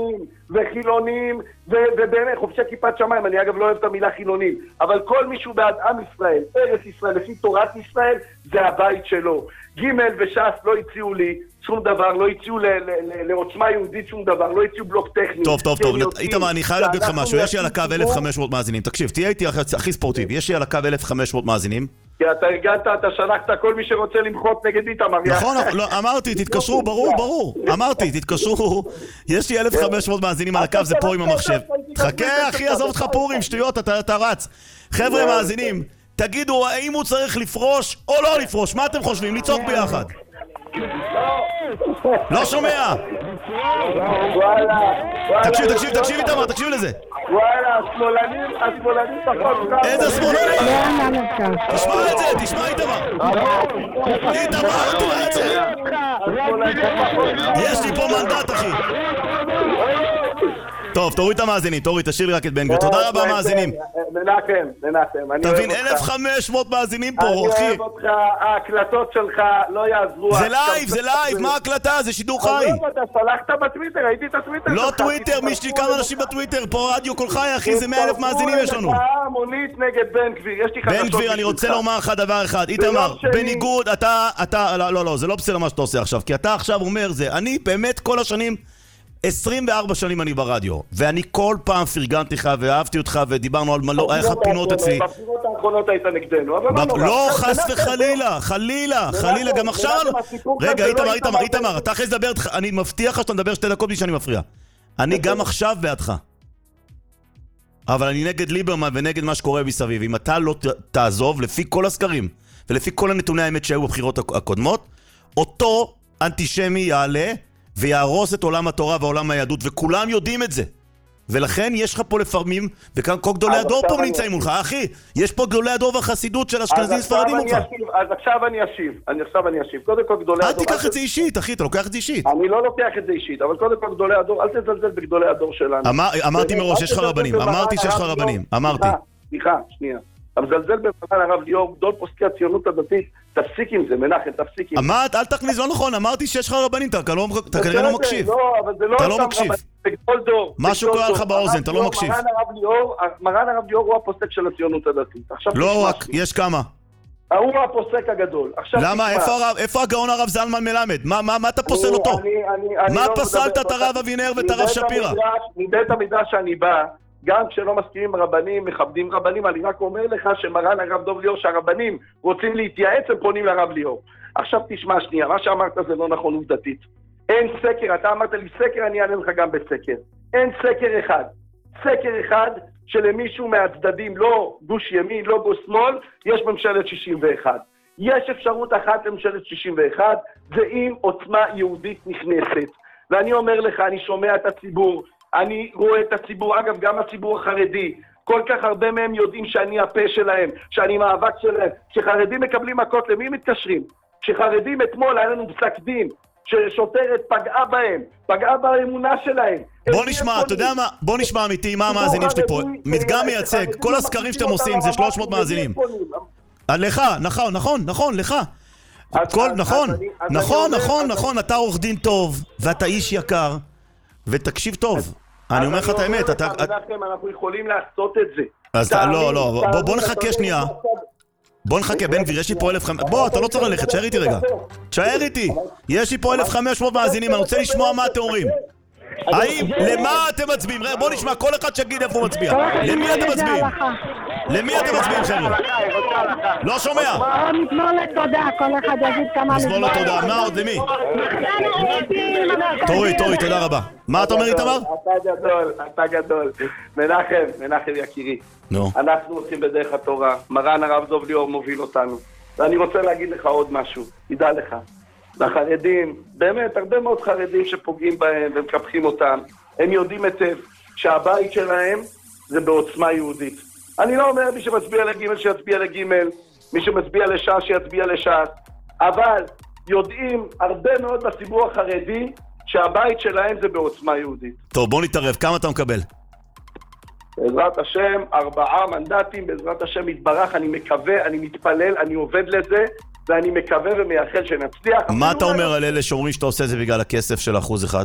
וחילונים, ובאמת, חופשי כיפת שמיים, אני אגב לא אוהב את המילה חילונים, אבל כל מישהו בעד עם ישראל, ארץ ישראל, לפי תורת ישראל, זה הבית שלו. ג' וש"ס לא הציעו לי שום דבר, לא הציעו לעוצמה יהודית שום דבר, לא הציעו בלוק טכני. טוב, טוב, טוב, איתמר, אני חייב להגיד לך משהו, יש לי על הקו אלף וחמש מאות מאזינים, תקשיב, תהיה איתי הכי ספורטיבי, יש לי על הקו אלף וחמש מאות מאזינים. כי אתה הגעת, אתה שלחת כל מי שרוצה למחות נגד איתמר. נכון, אמרתי, תתקשרו, ברור, ברור, אמרתי, תתקשרו, יש לי אלף וחמש מאות מאזינים על הקו, זה פה עם המחשב. חכה, אחי, עזוב אותך פורים, שטויות, אתה רץ. חבר'ה מאזינים, תגידו, האם הוא צריך לפרוש או לא לפרוש? מה אתם חושבים? לצעוק ביחד. לא שומע. תקשיב, תקשיב, תקשיב איתמר, תקשיב לזה. וואלה, השמאלנים, השמאלנים פחות. איזה שמאלנים? תשמע את זה, תשמע איתמר. איתמר, תראה את זה. יש לי פה מנדט, אחי. טוב, תוריד את המאזינים, תוריד, תשאיר לי רק את בן גביר. תודה רבה, מאזינים. מנחם, מנחם. תבין, אלף וחמש מאות מאזינים פה, אחי. אני אוהב אותך, ההקלטות שלך לא יעזרו. זה לייב, זה לייב, מה ההקלטה? זה שידור חי. אתה שלחת בטוויטר, ראיתי את הטוויטר שלך. לא טוויטר, מי שלי כמה אנשים בטוויטר, פה רדיו כל חי, אחי, זה מאה אלף מאזינים יש לנו. מונית נגד בן גביר, יש לי חדשות. בן גביר, אני רוצה לומר לך דבר אחד, איתמר, בניגוד, אתה, אתה, לא, לא, זה לא בסדר מה שאתה עושה עכשיו, כי אתה עכשיו אומר זה, אני באמת כל השנים עשרים וארבע שנים אני ברדיו, ואני כל פעם פרגנתי לך ואהבתי אותך ודיברנו על מלא, היה לך פינות אצלי. בפינות האחרונות היית נגדנו, אבל מה נורא? לא, חס וחלילה, חלילה, חלילה, גם עכשיו... רגע, איתמר, איתמר, איתמר, אתה אחרי לדבר, אני מבטיח לך שאתה מדבר שתי דקות בלי שאני מפריע. אני גם עכשיו בעדך. אבל אני נגד ליברמן ונגד מה שקורה מסביב. אם אתה לא תעזוב, לפי כל הסקרים, ולפי כל הנתוני האמת שהיו בבחירות הקודמות, אותו אנטישמי יעלה ויהרוס את עולם התורה ועולם היהדות, וכולם יודעים את זה. ולכן יש לך פה לפעמים, וכאן כל גדולי הדור פה נמצאים מולך, אחי, יש פה גדולי הדור והחסידות של אשכנזים ספרדים מולך. אז עכשיו אני אשיב, עכשיו אני אשיב. קודם כל גדולי הדור... אל תיקח את זה אישית, אחי, אתה לוקח את זה אישית. אני לא לוקח את זה אישית, אבל קודם כל גדולי הדור, אל תזלזל בגדולי הדור שלנו. אמרתי מראש, יש לך רבנים, אמרתי שיש לך רבנים, אמרתי. סליחה, שנייה. אתה מזלזל במרן הרב ליאור, גדול פוסקי הציונות הדתית, תפסיק עם זה, מנחם, תפסיק עם זה. אמרת, אל תכניס, לא נכון, אמרתי שיש לך רבנים, אתה כנראה לא מקשיב. לא, אבל זה לא... אתה לא מקשיב. משהו קורה לך באוזן, אתה לא מקשיב. מרן הרב ליאור הוא הפוסק של הציונות הדתית. לא רק, יש כמה. הוא הפוסק הגדול. למה? איפה הגאון הרב זלמן מלמד? מה אתה פוסל אותו? מה פסלת את הרב אבינר ואת הרב שפירא? מבית המדרש שאני בא, גם כשלא מסכימים רבנים, מכבדים רבנים, אני רק אומר לך שמרן הרב דוב ליאור, שהרבנים רוצים להתייעץ, הם פונים לרב ליאור. עכשיו תשמע שנייה, מה שאמרת זה לא נכון עובדתית. אין סקר, אתה אמרת לי סקר, אני אענה לך גם בסקר. אין סקר אחד. סקר אחד שלמישהו מהצדדים, לא גוש ימין, לא גוש שמאל, יש ממשלת שישים ואחת. יש אפשרות אחת לממשלת שישים ואחת, זה אם עוצמה יהודית נכנסת. ואני אומר לך, אני שומע את הציבור, אני רואה את הציבור, אגב גם הציבור החרדי, כל כך הרבה מהם יודעים שאני הפה שלהם, שאני מאבק שלהם. כשחרדים מקבלים מכות, למי מתקשרים? כשחרדים אתמול היה לנו פסק דין, ששוטרת פגעה בהם, פגעה באמונה שלהם. בוא נשמע, אתה יודע מה? בוא נשמע אמיתי, מה המאזינים שלי פה? מדגם מייצג, כל הסקרים שאתם עושים זה שלוש מאות מאזינים. לך, נכון, נכון, נכון, לך. נכון, נכון, נכון, נכון, אתה עורך דין טוב, ואתה איש יקר, ותקשיב טוב. אני אומר לך את האמת, אתה... אנחנו יכולים לעשות את זה. אז לא, לא, בוא נחכה שנייה. בוא נחכה, בן גביר, יש לי פה אלף וחמש מאות... בוא, אתה לא צריך ללכת, תשאר איתי רגע. תשאר איתי. יש לי פה אלף וחמש מאות מאזינים, אני רוצה לשמוע מה אתם אומרים. האם, למה אתם מצביעים? בוא נשמע, כל אחד שגיד איפה הוא מצביע. למי אתם מצביעים? למי אתם מצביעים, חבר'ה? לא שומע. מזמור לתודה, כל אחד יגיד כמה... מזמור לתודה, מה עוד, למי? תורי, תורי, תודה רבה. מה אתה אומר, איתמר? אתה גדול, אתה גדול. מנחם, מנחם יקירי. אנחנו הולכים בדרך התורה. מרן הרב דוב ליאור מוביל אותנו. ואני רוצה להגיד לך עוד משהו. תדע לך. לחרדים, באמת, הרבה מאוד חרדים שפוגעים בהם ומקפחים אותם, הם יודעים היטב שהבית שלהם זה בעוצמה יהודית. אני לא אומר מי שמצביע לגימל שיצביע לגימל, מי שמצביע לש"ס שיצביע לש"ס, אבל יודעים הרבה מאוד בציבור החרדי שהבית שלהם זה בעוצמה יהודית. טוב, בוא נתערב, כמה אתה מקבל? בעזרת השם, ארבעה מנדטים, בעזרת השם יתברך, אני מקווה, אני מתפלל, אני עובד לזה, ואני מקווה ומייחל שנצליח. מה אתה אומר על אלה שאומרים שאתה עושה זה בגלל הכסף של אחוז אחד?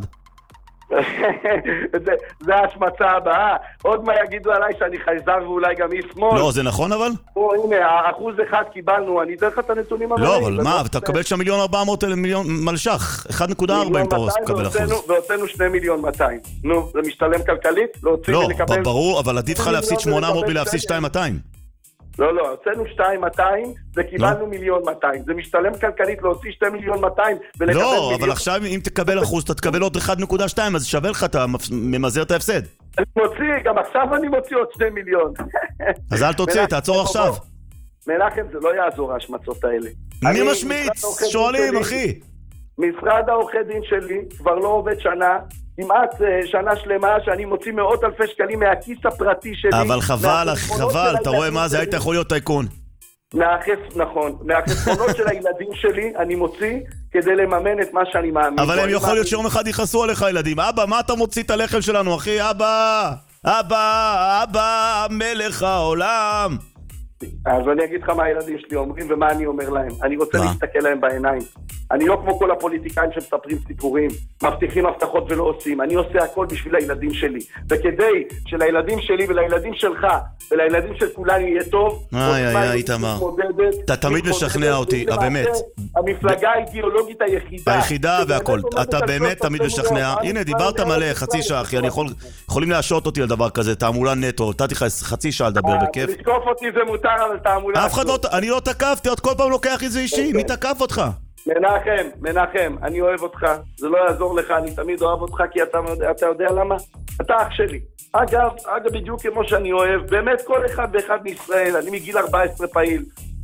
זה ההשמצה הבאה. עוד מה יגידו עליי שאני חייזר ואולי גם אי שמאל. לא, זה נכון אבל? הנה, האחוז אחד קיבלנו, אני אתן לך את הנתונים הבאים. לא, אבל מה, אתה קבל שם מיליון ארבע מאות מיליון מלשך, אחד נקודה ארבע אם אתה קבל אחוז. והוצאנו שני מיליון מאתיים. נו, זה משתלם כלכלית? לא, ברור, אבל עדיף לך להפסיד שמונה מאות ולהפסיד שתיים מאתיים. לא, לא, הוצאנו שתיים מאתיים וקיבלנו מיליון מאתיים. זה משתלם כלכלית להוציא שתי מיליון מאתיים ולקבל מיליון. לא, אבל עכשיו אם תקבל אחוז, אתה תקבל עוד אחד נקודה שתיים, אז שווה לך, אתה ממזר את ההפסד. אני מוציא, גם עכשיו אני מוציא עוד שני מיליון. אז אל תוציא, תעצור עכשיו. מנחם, זה לא יעזור ההשמצות האלה. מי משמיץ? שואלים, אחי. משרד העורכי דין שלי כבר לא עובד שנה, כמעט שנה שלמה שאני מוציא מאות אלפי שקלים מהכיס הפרטי שלי. אבל חבל, חבל, אתה רואה מה זה, היית יכול להיות טייקון. נכון, מהחסכונות של הילדים שלי אני מוציא כדי לממן את מה שאני מאמין. אבל הם יכול להיות שיום אחד יכעסו עליך ילדים. אבא, מה אתה מוציא את הלחם שלנו, אחי? אבא, אבא, אבא, מלך העולם. אז אני אגיד לך מה הילדים שלי אומרים ומה אני אומר להם. אני רוצה להסתכל להם בעיניים. אני לא כמו כל הפוליטיקאים שמספרים סיפורים, מבטיחים הבטחות ולא עושים. אני עושה הכל בשביל הילדים שלי. וכדי שלילדים שלי ולילדים שלך ולילדים של כולנו יהיה טוב, איי, איי, איתמר. אתה תמיד משכנע אותי, באמת. המפלגה האידיאולוגית היחידה. היחידה והכל. אתה באמת תמיד משכנע. הנה, דיברת מלא, חצי שעה, אחי. יכולים להשעות אותי על דבר כזה, תעמולה נטו. נתתי לך חצי שעה לדבר בכיף. לתקוף אותי זה מותר, אבל תעמולה... אף אחד לא... אני לא תקפתי, עוד כל פעם לוקח את זה אישי. מי תקף אותך? מנחם, מנחם, אני אוהב אותך, זה לא יעזור לך, אני תמיד אוהב אותך כי אתה, אתה יודע למה? אתה אח שלי. אגב, אגב, בדיוק כמו שאני אוהב, באמת כל אחד ואחד מישראל, אני מגיל ארבע עשרה פעיל,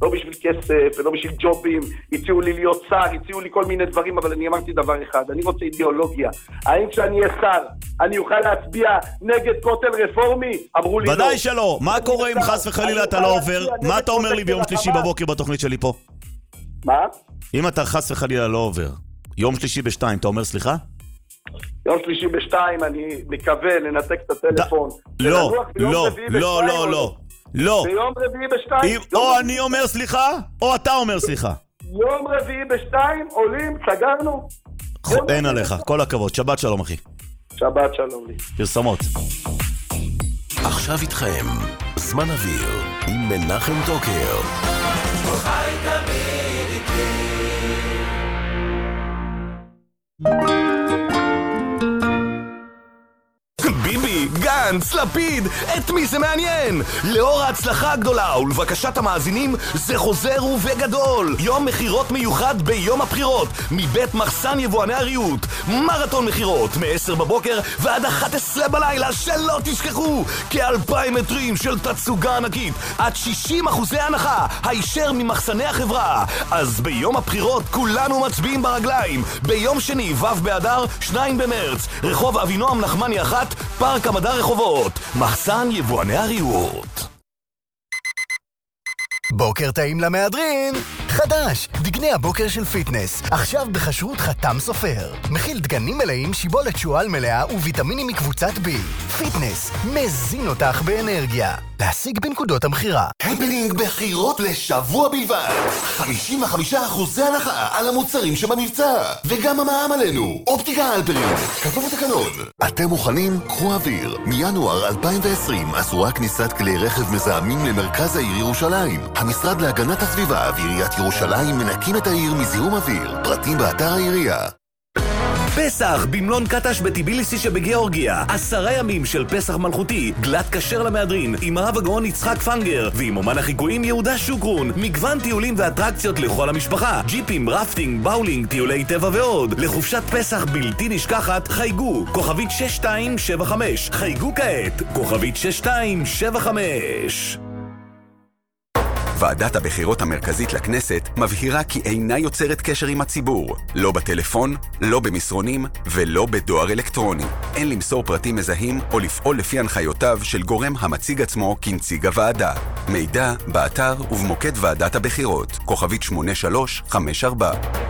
לא בשביל כסף ולא בשביל ג'ובים, הציעו לי להיות שר, הציעו לי כל מיני דברים, אבל אני אמרתי דבר אחד, אני רוצה אידיאולוגיה. האם כשאני אהיה שר, אני אוכל להצביע נגד כותל רפורמי? אמרו לי לא. ודאי שלא. מה קורה אם חס וחלילה אתה לא עובר? מה אתה אומר לי ביום שלישי בבוקר בתוכנית שלי פה? מה? אם אתה חס וחלילה לא עובר, יום שלישי בשתיים, אתה אומר סליחה? יום שלישי בשתיים אני מקווה לנתק את הטלפון. לא, לא, לא, לא, לא. לא. ביום רביעי בשתיים. או אני אומר סליחה, או אתה אומר סליחה. יום רביעי בשתיים, עולים, סגרנו. אין עליך, כל הכבוד. שבת שלום, אחי. שבת שלום לי. פרסמות. עכשיו איתכם, זמן אוויר, עם מנחם טוקר. חי תמיד איתי. ביבי, גנץ, לפיד, את מי זה מעניין? לאור ההצלחה הגדולה ולבקשת המאזינים, זה חוזר ובגדול. יום מחירות מיוחד ביום הבחירות, מבית מחסן יבואני הריהוט. מרתון מחירות, מ-עשר בבוקר ועד אחת עשרה בלילה, שלא תשכחו. כאלפיים מטרים של תצוגה ענקית, עד שישים אחוזי הנחה, הישר ממחסני החברה. אז ביום הבחירות כולנו מצביעים ברגליים. ביום שני, ו' באדר, שניים במרץ, רחוב אבינועם נחמני אחת, פארק המדע רחובות, מחסן יבואני הריהוט. בוקר טעים למהדרין! חדש! דגני הבוקר של פיטנס. עכשיו בחשרות חתם סופר. מכיל דגנים מלאים, שיבולת שועל מלאה וויטמינים מקבוצת בי. פיטנס, מזין אותך באנרגיה. להשיג בנקודות המחירה. הפנינג בחירות לשבוע בלבד. חמישים וחמישה אחוזי הנחה על המוצרים שבמבצע. וגם המע"מ עלינו. אופטיקה הלפרין. כפוף לתקנון. אתם מוכנים? קחו אוויר. מינואר אלפיים ועשרים אסורה כניסת כלי רכב מזהמים למרכז העיר ירושלים. המשרד להגנת הסביבה ועיריית ירושלים מנקים את העיר מזיהום אוויר. פרטים באתר העירייה. פסח במלון קטש בטיביליסי שבגיאורגיה. עשרה ימים של פסח מלכותי, גלת כשר למהדרין, עם הרב הגאון יצחק פנגר, ועם אומן החיקויים יהודה שוקרון. מגוון טיולים ואטרקציות לכל המשפחה, ג'יפים, רפטינג, באולינג, טיולי טבע ועוד. לחופשת פסח בלתי נשכחת, חייגו, כוכבית שש שתיים שבע חמש. חייגו כעת, כוכבית שש שתיים שבע חמש. ועדת הבחירות המרכזית לכנסת מבהירה כי אינה יוצרת קשר עם הציבור, לא בטלפון, לא במסרונים ולא בדואר אלקטרוני. אין למסור פרטים מזהים או לפעול לפי הנחיותיו של גורם המציג עצמו כנציג הוועדה. מידע באתר ובמוקד ועדת הבחירות, כוכבית שמונה שלוש חמש ארבע.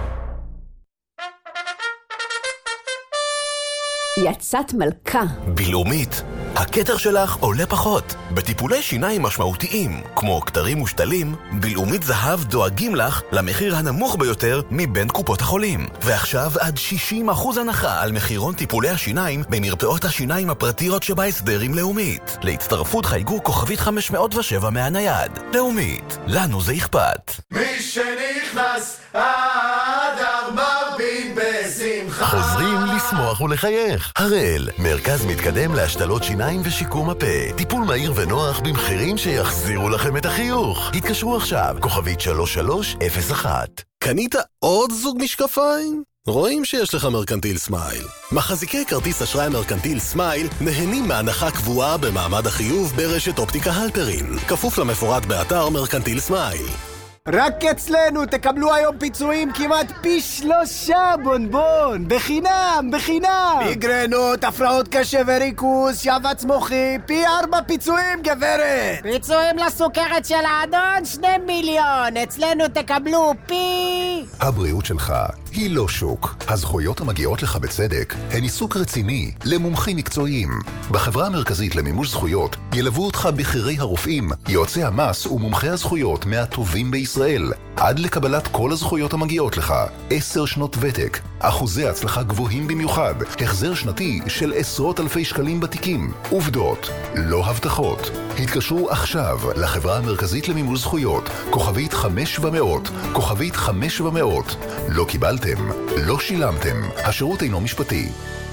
יצאת מלכה. בלאומית, הכתר שלך עולה פחות. בטיפולי שיניים משמעותיים, כמו כתרים ושתלים, בלאומית זהב דואגים לך למחיר הנמוך ביותר מבין קופות החולים. ועכשיו עד שישים אחוז הנחה על מחירון טיפולי השיניים במרפאות השיניים הפרטיות שבהסדר עם לאומית. להצטרפות חייגו כוכבית חמש מאות ושבע מהנייד. לאומית, לנו זה אכפת. מי שנכנס האדר מרבין בשמחה. חוזרים לשמוח ולחייך. הראל, מרכז מתקדם להשתלות שיניים ושיקום הפה. טיפול מהיר ונוח במחירים שיחזירו לכם את החיוך. התקשרו עכשיו, כוכבית שלוש שלוש אפס אחת. קנית עוד זוג משקפיים? רואים שיש לך מרקנטיל סמייל. מחזיקי כרטיס אשראי מרקנטיל סמייל נהנים מהנחה קבועה במעמד החיוב ברשת אופטיקה הלפרין. כפוף למפורט באתר מרקנטיל סמייל. רק אצלנו תקבלו היום פיצויים כמעט פי שלושה בונבון, בחינם, בחינם. מיגרנות, הפרעות קשב וריכוז, שבץ מוחי, פי ארבע פיצויים גברת. פיצויים לסוכרת של האדון, שני מיליון, אצלנו תקבלו פי... הבריאות שלך היא לא שוק. הזכויות המגיעות לך בצדק הן עיסוק רציני למומחים מקצועיים. בחברה המרכזית למימוש זכויות ילוו אותך בכירי הרופאים, יועצי המס ומומחי הזכויות מהטובים בישראל. עד לקבלת כל הזכויות המגיעות לך. עשר שנות ותק, אחוזי הצלחה גבוהים במיוחד, החזר שנתי של עשרות אלפי שקלים בתיקים. עובדות, לא הבטחות. התקשרו עכשיו לחברה המרכזית למימוש זכויות, כוכבית חמש ומאות, כוכבית חמש ומאות. לא קיבלתם, לא שילמתם. השירות אינו משפטי.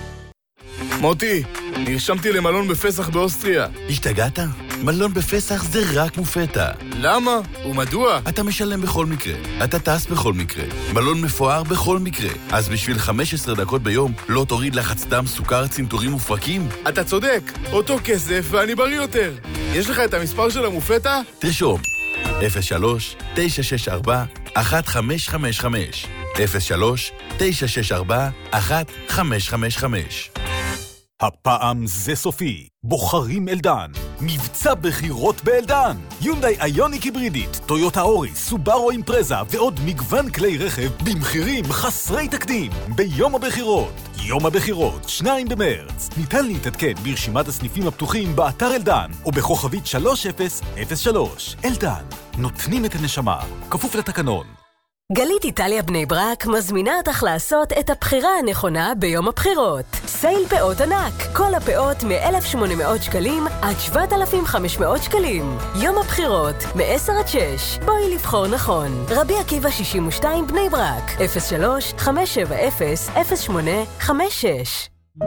מוטי, נרשמתי למלון בפסח באוסטריה. השתגעת? מלון בפסח זה רק מופתע. למה? ומדוע? אתה משלם בכל מקרה. אתה טס בכל מקרה. מלון מפואר בכל מקרה. אז בשביל חמש עשרה דקות ביום לא תוריד לחץ דם, סוכר, צנתורים ופרקים? אתה צודק. אותו כסף ואני בריא יותר. יש לך את המספר של המופתע? תרשום. אפס שלוש תשע שש ארבע אחת חמש חמש חמש אפס שלוש תשע שש ארבע אחת חמש חמש חמש. הפעם זה סופי. בוחרים אלדן. מבצע בחירות באלדן. יונדאי איוניק היברידית, טויוטה אוריס, סובארו אימפרזה ועוד מגוון כלי רכב במחירים חסרי תקדים ביום הבחירות. יום הבחירות, שניים במרץ. ניתן להתעדכן ברשימת הסניפים הפתוחים באתר אלדן או בכוכבית שלוש אפס אפס שלוש. אלדן, נותנים את הנשמה. כפוף לתקנון. גלית איטליה בני ברק מזמינה אותך לעשות את הבחירה הנכונה ביום הבחירות. סייל פאות ענק, כל הפאות מ-אלף ושמונה מאות שקלים עד שבעת אלפים וחמש מאות שקלים. יום הבחירות, מ-עשר עד שש. בואי לבחור נכון. רבי עקיבא שישים ושתיים בני ברק, אפס שלוש חמש שבע אפס אפס שמונה חמש שש.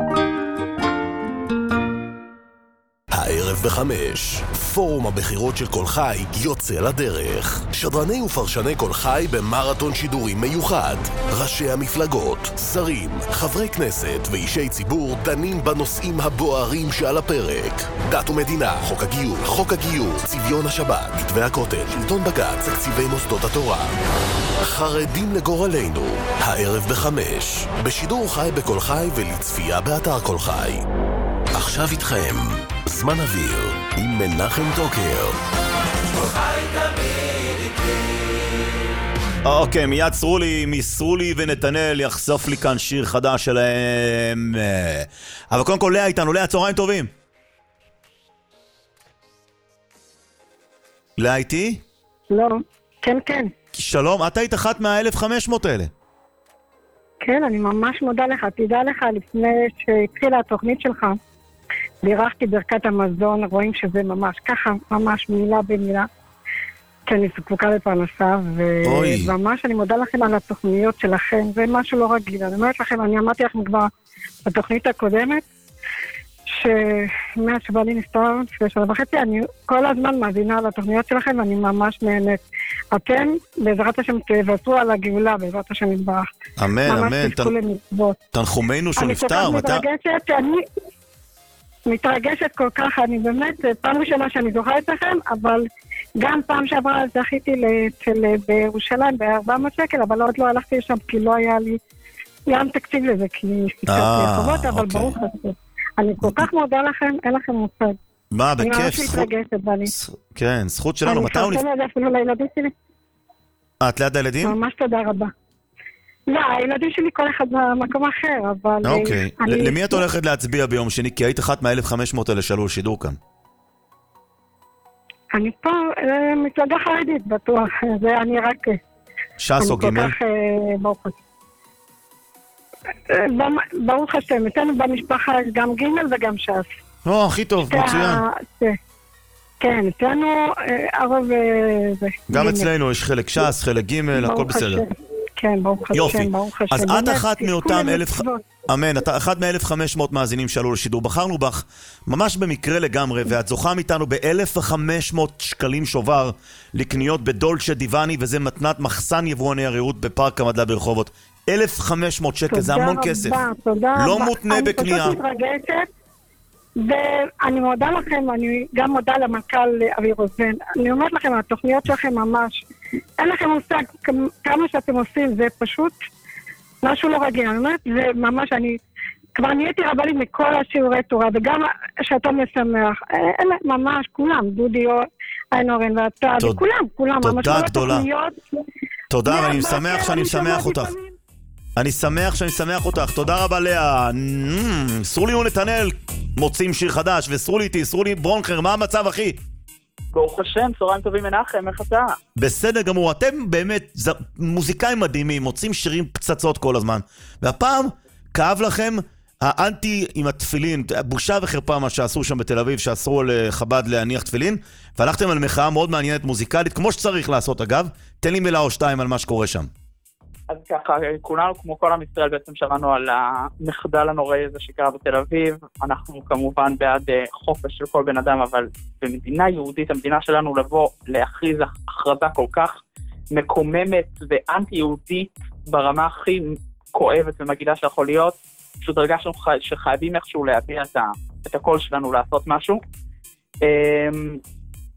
הערב בחמש, פורום הבחירות של כל חי יוצא לדרך. שדרני ופרשני כל חי במרתון שידורים מיוחד. ראשי המפלגות, שרים, חברי כנסת ואישי ציבור דנים בנושאים הבוערים שעל הפרק. דת ומדינה, חוק הגיור, חוק הגיור, צביון השבת, מתווה הכותל, שלטון בג"ץ, תקציבי מוסדות התורה. חרדים לגורלנו, הערב בחמש, בשידור חי בכל חי ולצפייה באתר כל חי. עכשיו איתכם, זמן אוויר, עם מנחם טוקר. אוקיי, מיד סרולי, מסרולי ונתנאל יחשוף לי כאן שיר חדש שלהם. אבל קודם כל, לאה איתנו, לאה, צהריים טובים. לאה איתי? לא, כן, כן. שלום, את היית אחת מה-אלף וחמש מאות האלה. כן, אני ממש מודה לך. תדע לך, לפני שהתחילה התוכנית שלך, בירכתי ברכת המזון, רואים שזה ממש ככה, ממש מילה במילה, כי אני זקוקה לפרנסה, וממש אני מודה לכם על התוכניות שלכם, זה משהו לא רגיל. אני אומרת לכם, אני אמרתי לכם כבר בתוכנית הקודמת, שמאז שבא לי נפטר, ששנה וחצי, אני כל הזמן מאזינה על התוכניות שלכם, ואני ממש נהנית. אתם, בעזרת השם, תוותרו על הגאולה, בעזרת השם יתברך. אמן, אמן. תנחומינו שהוא נפטר. אני כל כך מתרגשת, אני מתרגשת כל כך, אני באמת, פעם ראשונה שאני זוכה אצלכם, אבל גם פעם שעברה זכיתי בירושלים ב-ארבע מאות שקל, אבל עוד לא הלכתי לשם, כי לא היה לי ים תקציב לזה, כי סיכרתי חובות, אבל ברוך השם. אני כל כך מודה לכם, אין לכם מושג. מה, בכיף. אני ממש מתרגשת, ואני... כן, זכות שלנו. מתי הוא נפטר? אני חושבת אפילו לילדים שלי. את ליד הילדים? ממש תודה רבה. לא, הילדים שלי כל אחד במקום אחר, אבל... אוקיי. למי את הולכת להצביע ביום שני? כי היית אחת מה-אלף וחמש מאות האלה שעלו לשידור כאן. אני פה, מפלגה חרדית, בטוח. זה אני רק... ש"ס או גימל? אני כל כך... ברוך השם. ברוך השם, אתנו במשפחה גם גימל וגם ש"ס. לא, הכי טוב, מצוין. כן, אתנו הרוב... גם אצלנו יש חלק ש"ס, חלק גימל, הכל בסדר. כן, ברוך השם, יופי. ברוך השם. אז את אחת מאותם אלף... אמן, את אחת מאלף וחמש מאות מאזינים שעלו לשידור. בחרנו בך ממש במקרה לגמרי, ואת זוכה מאיתנו באלף וחמש מאות שקלים שובר לקניות בדולצ'ה דיווני, וזה מתנת מחסן יבואני הרעות בפארק המדע ברחובות. אלף וחמש מאות שקל, זה המון כסף. תודה רבה, תודה רבה. לא מותנה בקנייה. אני פשוט מתרגשת, ואני מודה לכם, אני גם מודה למנכ"ל אבי רוזן. אני אומרת לכם, התוכניות שלכם ממש, אין לכם מושג כמה שאתם עושים, זה פשוט משהו לא רגיל. אני אומרת, זה ממש, אני כבר נהייתי רבנית מכל השיעורי תורה, וגם שאתה משמח, אלה ממש, כולם, דודי עין אורן ואתה, וכולם, כולם, ממש כל התוכניות. תודה, ואני שמח שאני משמח אותך. אני שמח שאני שמח אותך. תודה רבה לאה. סרולי ונתנאל מוצאים שיר חדש, וסרולי איתי, סרולי ברונקר, מה המצב אחי? ברוך השם, צהריים טובים מנחם, איך אתה? בסדר גמור, אתם באמת מוזיקאים מדהימים, מוצאים שירים פצצות כל הזמן, והפעם כאב לכם האנטי עם התפילין, בושה וחרפה מה שעשו שם בתל אביב, שעשו לחב"ד להניח תפילין, והלכתם על מחאה מאוד מעניינת מוזיקלית, כמו שצריך לעשות אגב. תן לי מילה או שתיים על מה שקורה שם. אז ככה, כולנו כמו כל עם ישראל בעצם שמענו על המחדל הנוראי הזה שקרה בתל אביב. אנחנו כמובן בעד חופש של כל בן אדם, אבל במדינה יהודית, המדינה שלנו לבוא להכריז הכרזה כל כך מקוממת ואנטי יהודית ברמה הכי כואבת ומגידה שיכול להיות, פשוט הרגשנו שחייבים איכשהו להביע את הקול שלנו לעשות משהו.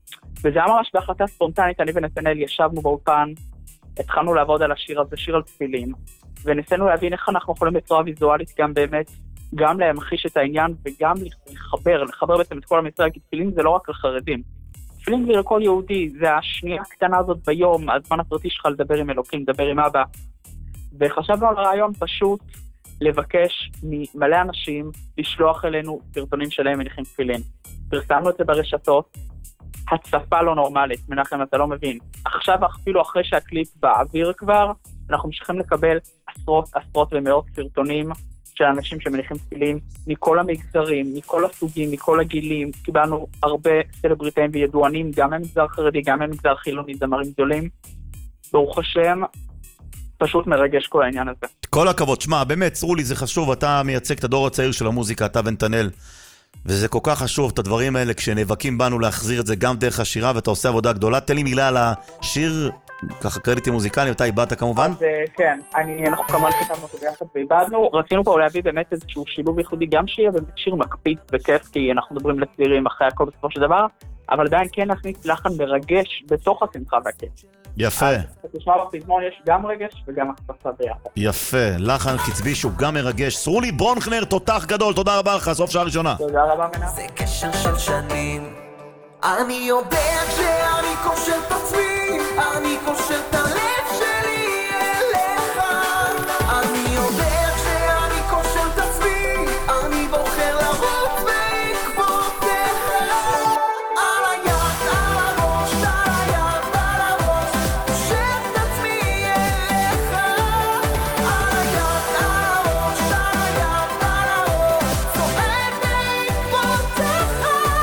וזה היה ממש בהחלטה ספונטנית, אני ונתנאל ישבנו באולפן, התחלנו לעבוד על השיר הזה, שיר על תפילין, וניסינו להבין איך אנחנו יכולים בצורה ויזואלית גם באמת, גם להמחיש את העניין וגם לחבר, לחבר בעצם את כל המצרים, כי תפילין זה לא רק לחרדים. תפילין זה לכל יהודי, זה השנייה הקטנה הזאת ביום, הזמן הפרטי שלך לדבר עם אלוקים, לדבר עם אבא. וחשבנו על רעיון פשוט לבקש ממלא אנשים לשלוח אלינו סרטונים שלהם מניחים תפילין. פרסמנו את זה ברשתות, הצפה לא נורמלית, מנחם, אתה לא מבין. עכשיו, אפילו אחרי שהקליפ באוויר כבר, אנחנו ממשיכים לקבל עשרות, עשרות ומאות סרטונים של אנשים שמניחים תפילין, מכל המגזרים, מכל הסוגים, מכל הגילים. קיבלנו הרבה סלבריטאים וידוענים, גם מהמגזר חרדי, גם מהמגזר חילוני, זמרים גדולים. ברוך השם, פשוט מרגש כל העניין הזה. כל הכבוד, שמע, באמת, צרו לי, זה חשוב, אתה מייצג את הדור הצעיר של המוזיקה, אתה ונתנאל, וזה כל כך חשוב, את הדברים האלה, כשנאבקים בנו להחזיר את זה גם דרך השירה, ואתה עושה עבודה גדולה. תן לי מילה על השיר, ככה קרדיטים מוזיקליים, אתה איבדת כמובן? אז כן, אני, אנחנו כמובן כתבנו אותו ביחד ואיבדנו, רצינו פה להביא באמת איזשהו שילוב ייחודי, גם שיהיה באמת שיר מקפיץ וכיף, כי אנחנו מדברים לצעירים אחרי הכל בסופו של דבר, אבל עדיין כן נכניס לחן מרגש בתוך השמחה והכיף. יפה. אז תשמע בפזמון יש גם רגש וגם הקפצה ביחד. יפה, לחן קצבי שהוא גם מרגש. סרולי ברונכנר, תותח גדול, תודה רבה לך, סוף שעה ראשונה. תודה רבה מנה. זה קשר של שנים, אני יודע שאני קושר את עצמי, אני קושר את הלב שלי אליך, אני יודע שאני קושר את עצמי, אני בוחר לרוץ בעקבותיך, על היד, על הראש, על היד, על הראש, קושר את עצמי אליך, על היד, על הראש, על היד, על הראש, צועד בעקבותיך.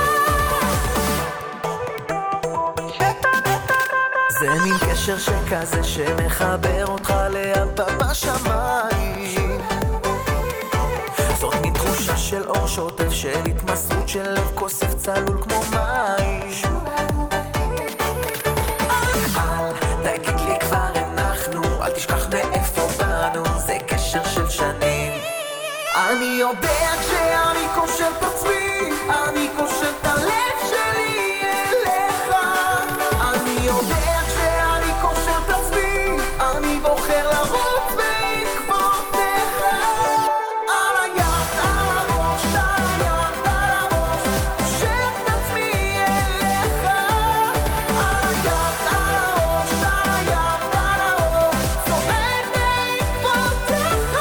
זה מין קשר שכזה שמחבר אותך לאבא בשמיים, זאת מין תחושה של אור שוטף, של התמסרות, של לב כוסף צלול כמו מים. אל תגיד לי כבר אנחנו, אל תשכח מאיפה באנו, זה קשר של שנים, אני יודע כשאני קושר את עצמי, אני קושר את הלב שלי אליך, אני יודע כשאני קושר את עצמי, אני בוחר לרוץ בעקבותיך, על היד, על הראש, על היד, על הראש, קושר את עצמי אליך, על היד, על הראש, על היד, על הראש, צועד בעקבותיך.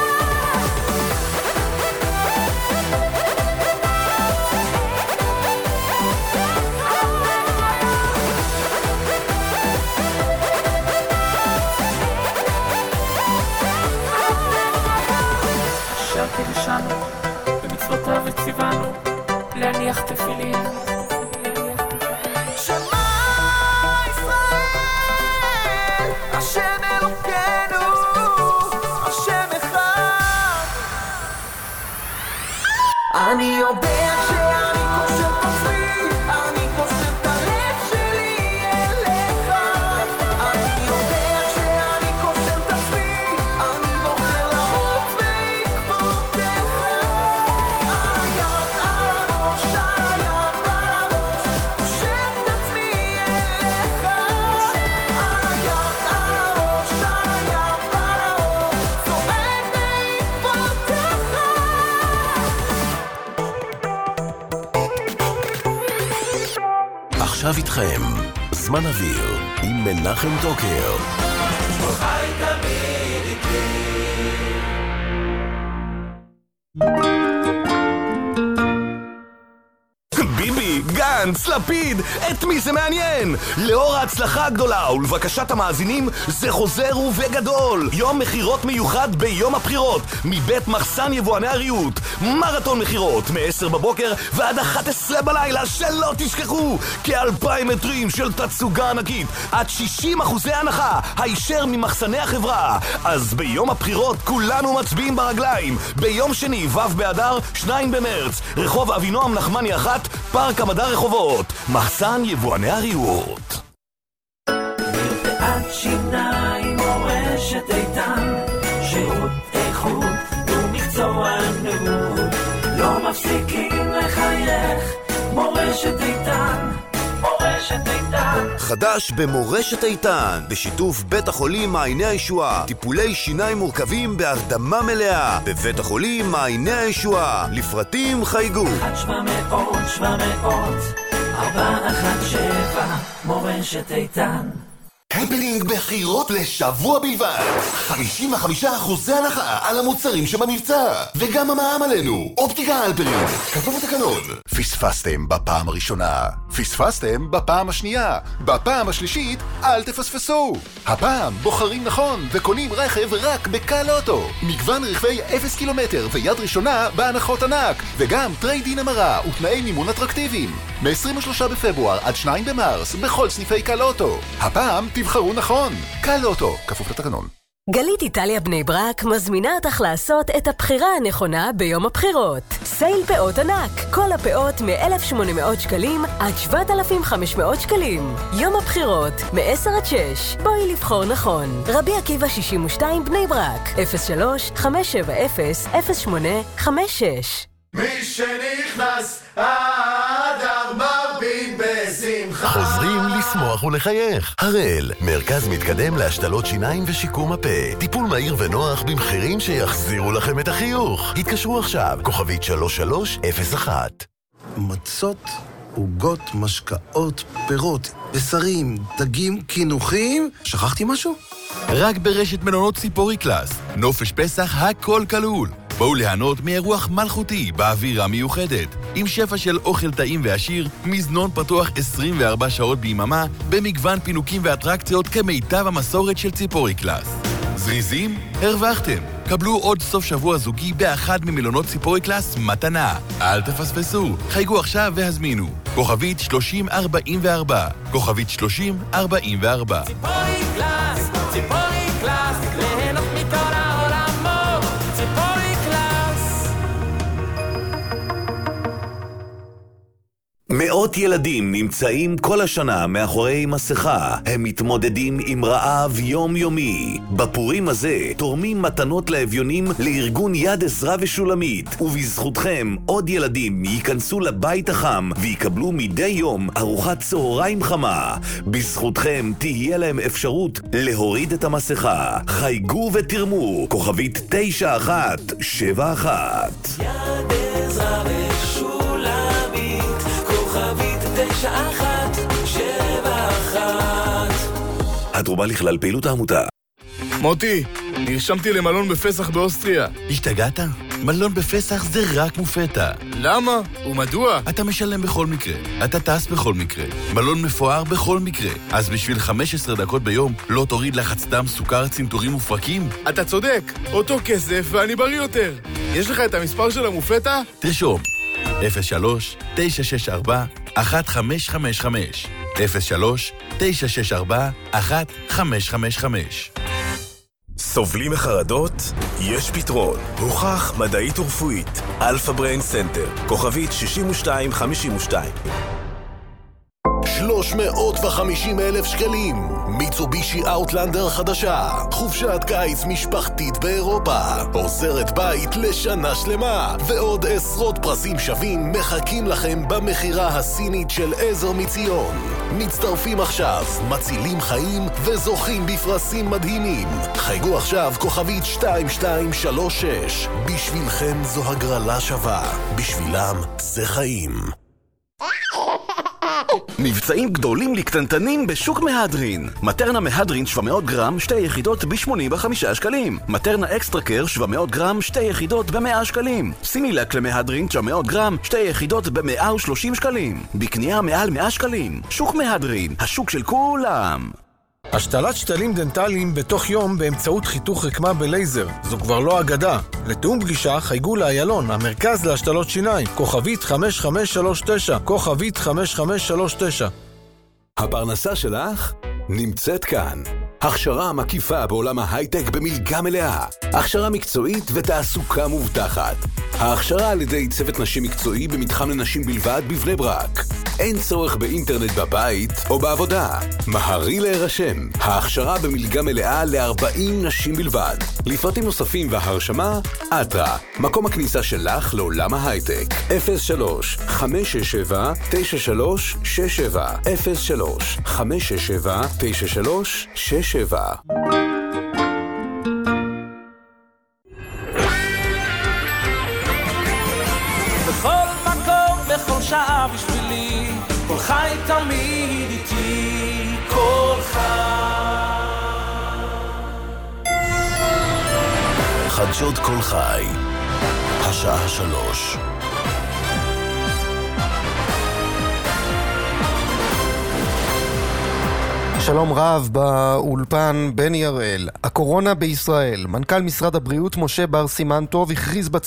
שרתי ושנו, במצוותיו וציוונו, להניח תפילין. שמע ישראל, השם אלוקינו, השם אחד. אני יודע שאני קושר את עצמי, אני קושר את הלב שלי אליך, אני יודע שאני קושר את עצמי, אני בוחר לרוץ בעקבותיך, על היד, על הראש, על היד, על הראש, קושר את עצמי אליך, על היד, על הראש, על היד, על הראש, צועד בעקבותיך. עכשיו איתכם, זמן אוויר, עם מנחם דוקר. חי תמיד איתי. ביבי, גנץ, לפיד, את מי זה מעניין? לאור ההצלחה הגדולה ולבקשת המאזינים, זה חוזר ובגדול. יום מחירות מיוחד ביום הבחירות, מבית מחסן יבואני הריהוט. מרתון מחירות, מ-עשר בבוקר ועד אחת עשרה בלילה, שלא תשכחו. כאלפיים מטרים של תצוגה ענקית, עד שישים אחוזי הנחה, הישר ממחסני החברה. אז ביום הבחירות כולנו מצביעים ברגליים. ביום שני, ו' באדר, שניים במרץ, רחוב אבינועם נחמני אחת, פארק המדע רחובות. מחסן יבואני הריהוט. מרפאת שיניים מורשת איתן, שירות איכות ומקצוענות, לא מפסיקים לחייך, מורשת איתן, מורשת איתן. חדש במורשת איתן, בשיתוף בית החולים מעייני הישועה. טיפולי שיניים מורכבים בהרדמה מלאה. בבית החולים מעייני הישועה. לפרטים חייגו. אחת שבע מאות שבע מאות ארבע אחת שבע מורשת איתן. הפנינג בחירות לשבוע בלבד. חמישים וחמישה אחוזי הנחה על המוצרים שבמבצע. וגם המע"מ עלינו. אופטיקה הלפרין. כפוף לתקנון. פספסתם בפעם הראשונה. פספסתם בפעם השנייה. בפעם השלישית, אל תפספסו. הפעם בוחרים נכון וקונים רכב רק בקל אוטו. מגוון רכבי אפס קילומטר ויד ראשונה בהנחות ענק. וגם טרייד-אין המרה ותנאי מימון אטרקטיביים. מ-עשרים ושלושה בפברואר עד שניים במרס בכל סניפי קל אוטו. הפעם תבחרו נכון. קל אוטו, כפוף לתקנון. גלית איטליה בני ברק מזמינה אותך לעשות את הבחירה הנכונה ביום הבחירות. סייל פאות ענק, כל הפאות מ-אלף שמונה מאות שקלים עד שבעת אלפים וחמש מאות שקלים. יום הבחירות, מ-עשר עד שש. בואי לבחור נכון. רבי עקיבא שישים ושתיים בני ברק, אפס שלוש חמש שבע אפס אפס שמונה חמש שש. מי שנכנס האדר מרבין בשמחה. חוזרים לשמוח ולחייך. הראל, מרכז מתקדם להשתלות שיניים ושיקום הפה. טיפול מהיר ונוח במחירים שיחזירו לכם את החיוך. התקשרו עכשיו, כוכבית שלוש שלוש אפס אחת. מצות, עוגות, משקאות, פירות, בשרים, דגים, קינוחים. שכחתי משהו? רק ברשת מלונות ציפורי קלאס. נופש פסח הכל כלול. בואו ליהנות מאירוח מלכותי באווירה מיוחדת. עם שפע של אוכל טעים ועשיר, מזנון פתוח עשרים וארבע שעות ביממה, במגוון פינוקים ואטרקציות כמיטב המסורת של ציפורי קלאס. זריזים? הרווחתם. קבלו עוד סוף שבוע זוגי באחד ממלונות ציפורי קלאס מתנה. אל תפספסו. חייגו עכשיו והזמינו. כוכבית שלושים ארבעים וארבע. כוכבית שלושים ארבעים וארבע. ציפורי קלאס, ציפורי קלאס, ליהנות מכל העולמות. ציפורי קלאס. מאות ילדים נמצאים כל השנה מאחורי מסכה. הם מתמודדים עם רעב יומיומי. בפורים הזה תורמים מתנות לאביונים לארגון יד עזרא ושולמית. ובזכותכם עוד ילדים ייכנסו לבית החם ויקבלו מדי יום ארוחת צהריים חמה. בזכותכם תהיה להם אפשרות להוריד את המסכה. חייגו ותרמו. כוכבית תשע אחת שבע אחת. יד עזרא ושולמית, כוכבית תשע אחת שבע אחת. התרומה לכלל פעילות העמותה. מוטי, נרשמתי למלון בפסח באוסטריה. השתגעת? מלון בפסח זה רק מופתע. למה? ומדוע? אתה משלם בכל מקרה. אתה טס בכל מקרה. מלון מפואר בכל מקרה. אז בשביל חמש עשרה דקות ביום לא תוריד לחץ דם, סוכר, צנתורים ופרקים? אתה צודק. אותו כסף ואני בריא יותר. יש לך את המספר של המופתע? תרשום. אפס שלוש תשע שש ארבע אחת חמש חמש חמש אפס שלוש תשע שש ארבע אחת חמש חמש חמש. סובלים מחרדות? יש פתרון. הוכח מדעית ורפואית. אלפא בריין סנטר. כוכבית שישים ושתיים חמישים ושתיים. שלוש מאות וחמישים אלף שקלים. מיצובישי אאוטלנדר חדשה. חופשת קיץ משפחתית באירופה. עוזרת בית לשנה שלמה. ועוד עשרות פרסים שווים מחכים לכם במחירה הסינית של עזר מציון. מצטרפים עכשיו, מצילים חיים וזוכים בפרסים מדהימים. חייגו עכשיו כוכבית שתיים שתיים שלוש שש. בשבילכם זו הגרלה שווה. בשבילם זה חיים. מבצעים גדולים לקטנטנים בשוק מהדרין. מטרנה מהדרין שבע מאות גרם, שתי יחידות ב-שמונים וחמישה שקלים. מטרנה אקסטרה קר שבע מאות גרם, שתי יחידות ב-מאה שקלים. סימילק למהדרין תשע מאות גרם, שתי יחידות ב-מאה ושלושים שקלים. בקנייה מעל מאה שקלים. שוק מהדרין, השוק של כולם. השתלת שתלים דנטליים בתוך יום באמצעות חיתוך רקמה בלייזר. זו כבר לא אגדה. לתאום פגישה חייגו לאיילון, המרכז להשתלות שיניים. כוכבית חמש חמש שלוש תשע. כוכבית חמש חמש שלוש תשע. הפרנסה שלך נמצאת כאן. הכשרה מקיפה בעולם ההייטק במלגה מלאה. הכשרה מקצועית ותעסוקה מובטחת. ההכשרה על ידי צוות נשים מקצועי במתחם לנשים בלבד בבני ברק. אין צורך באינטרנט בבית או בעבודה. מהרי להירשם. ההכשרה במלגה מלאה ל-ארבעים נשים בלבד. לפרטים נוספים וההרשמה, אטרה, מקום הכניסה שלך לעולם ההייטק. אפס שלוש חמש שש שבע תשע שלוש שש שבע אפס שלוש חמש שש שבע תשע שלוש שש שבע. בכל מקום, בכל שעה בשבילי, כל חי תמיד איתי, כל חי. חדשות כל חי, השעה שלוש. שלום רב, באולפן בני הראל. הקורונה בישראל. מנכ"ל משרד הבריאות משה בר סימן טוב הכריז בצ...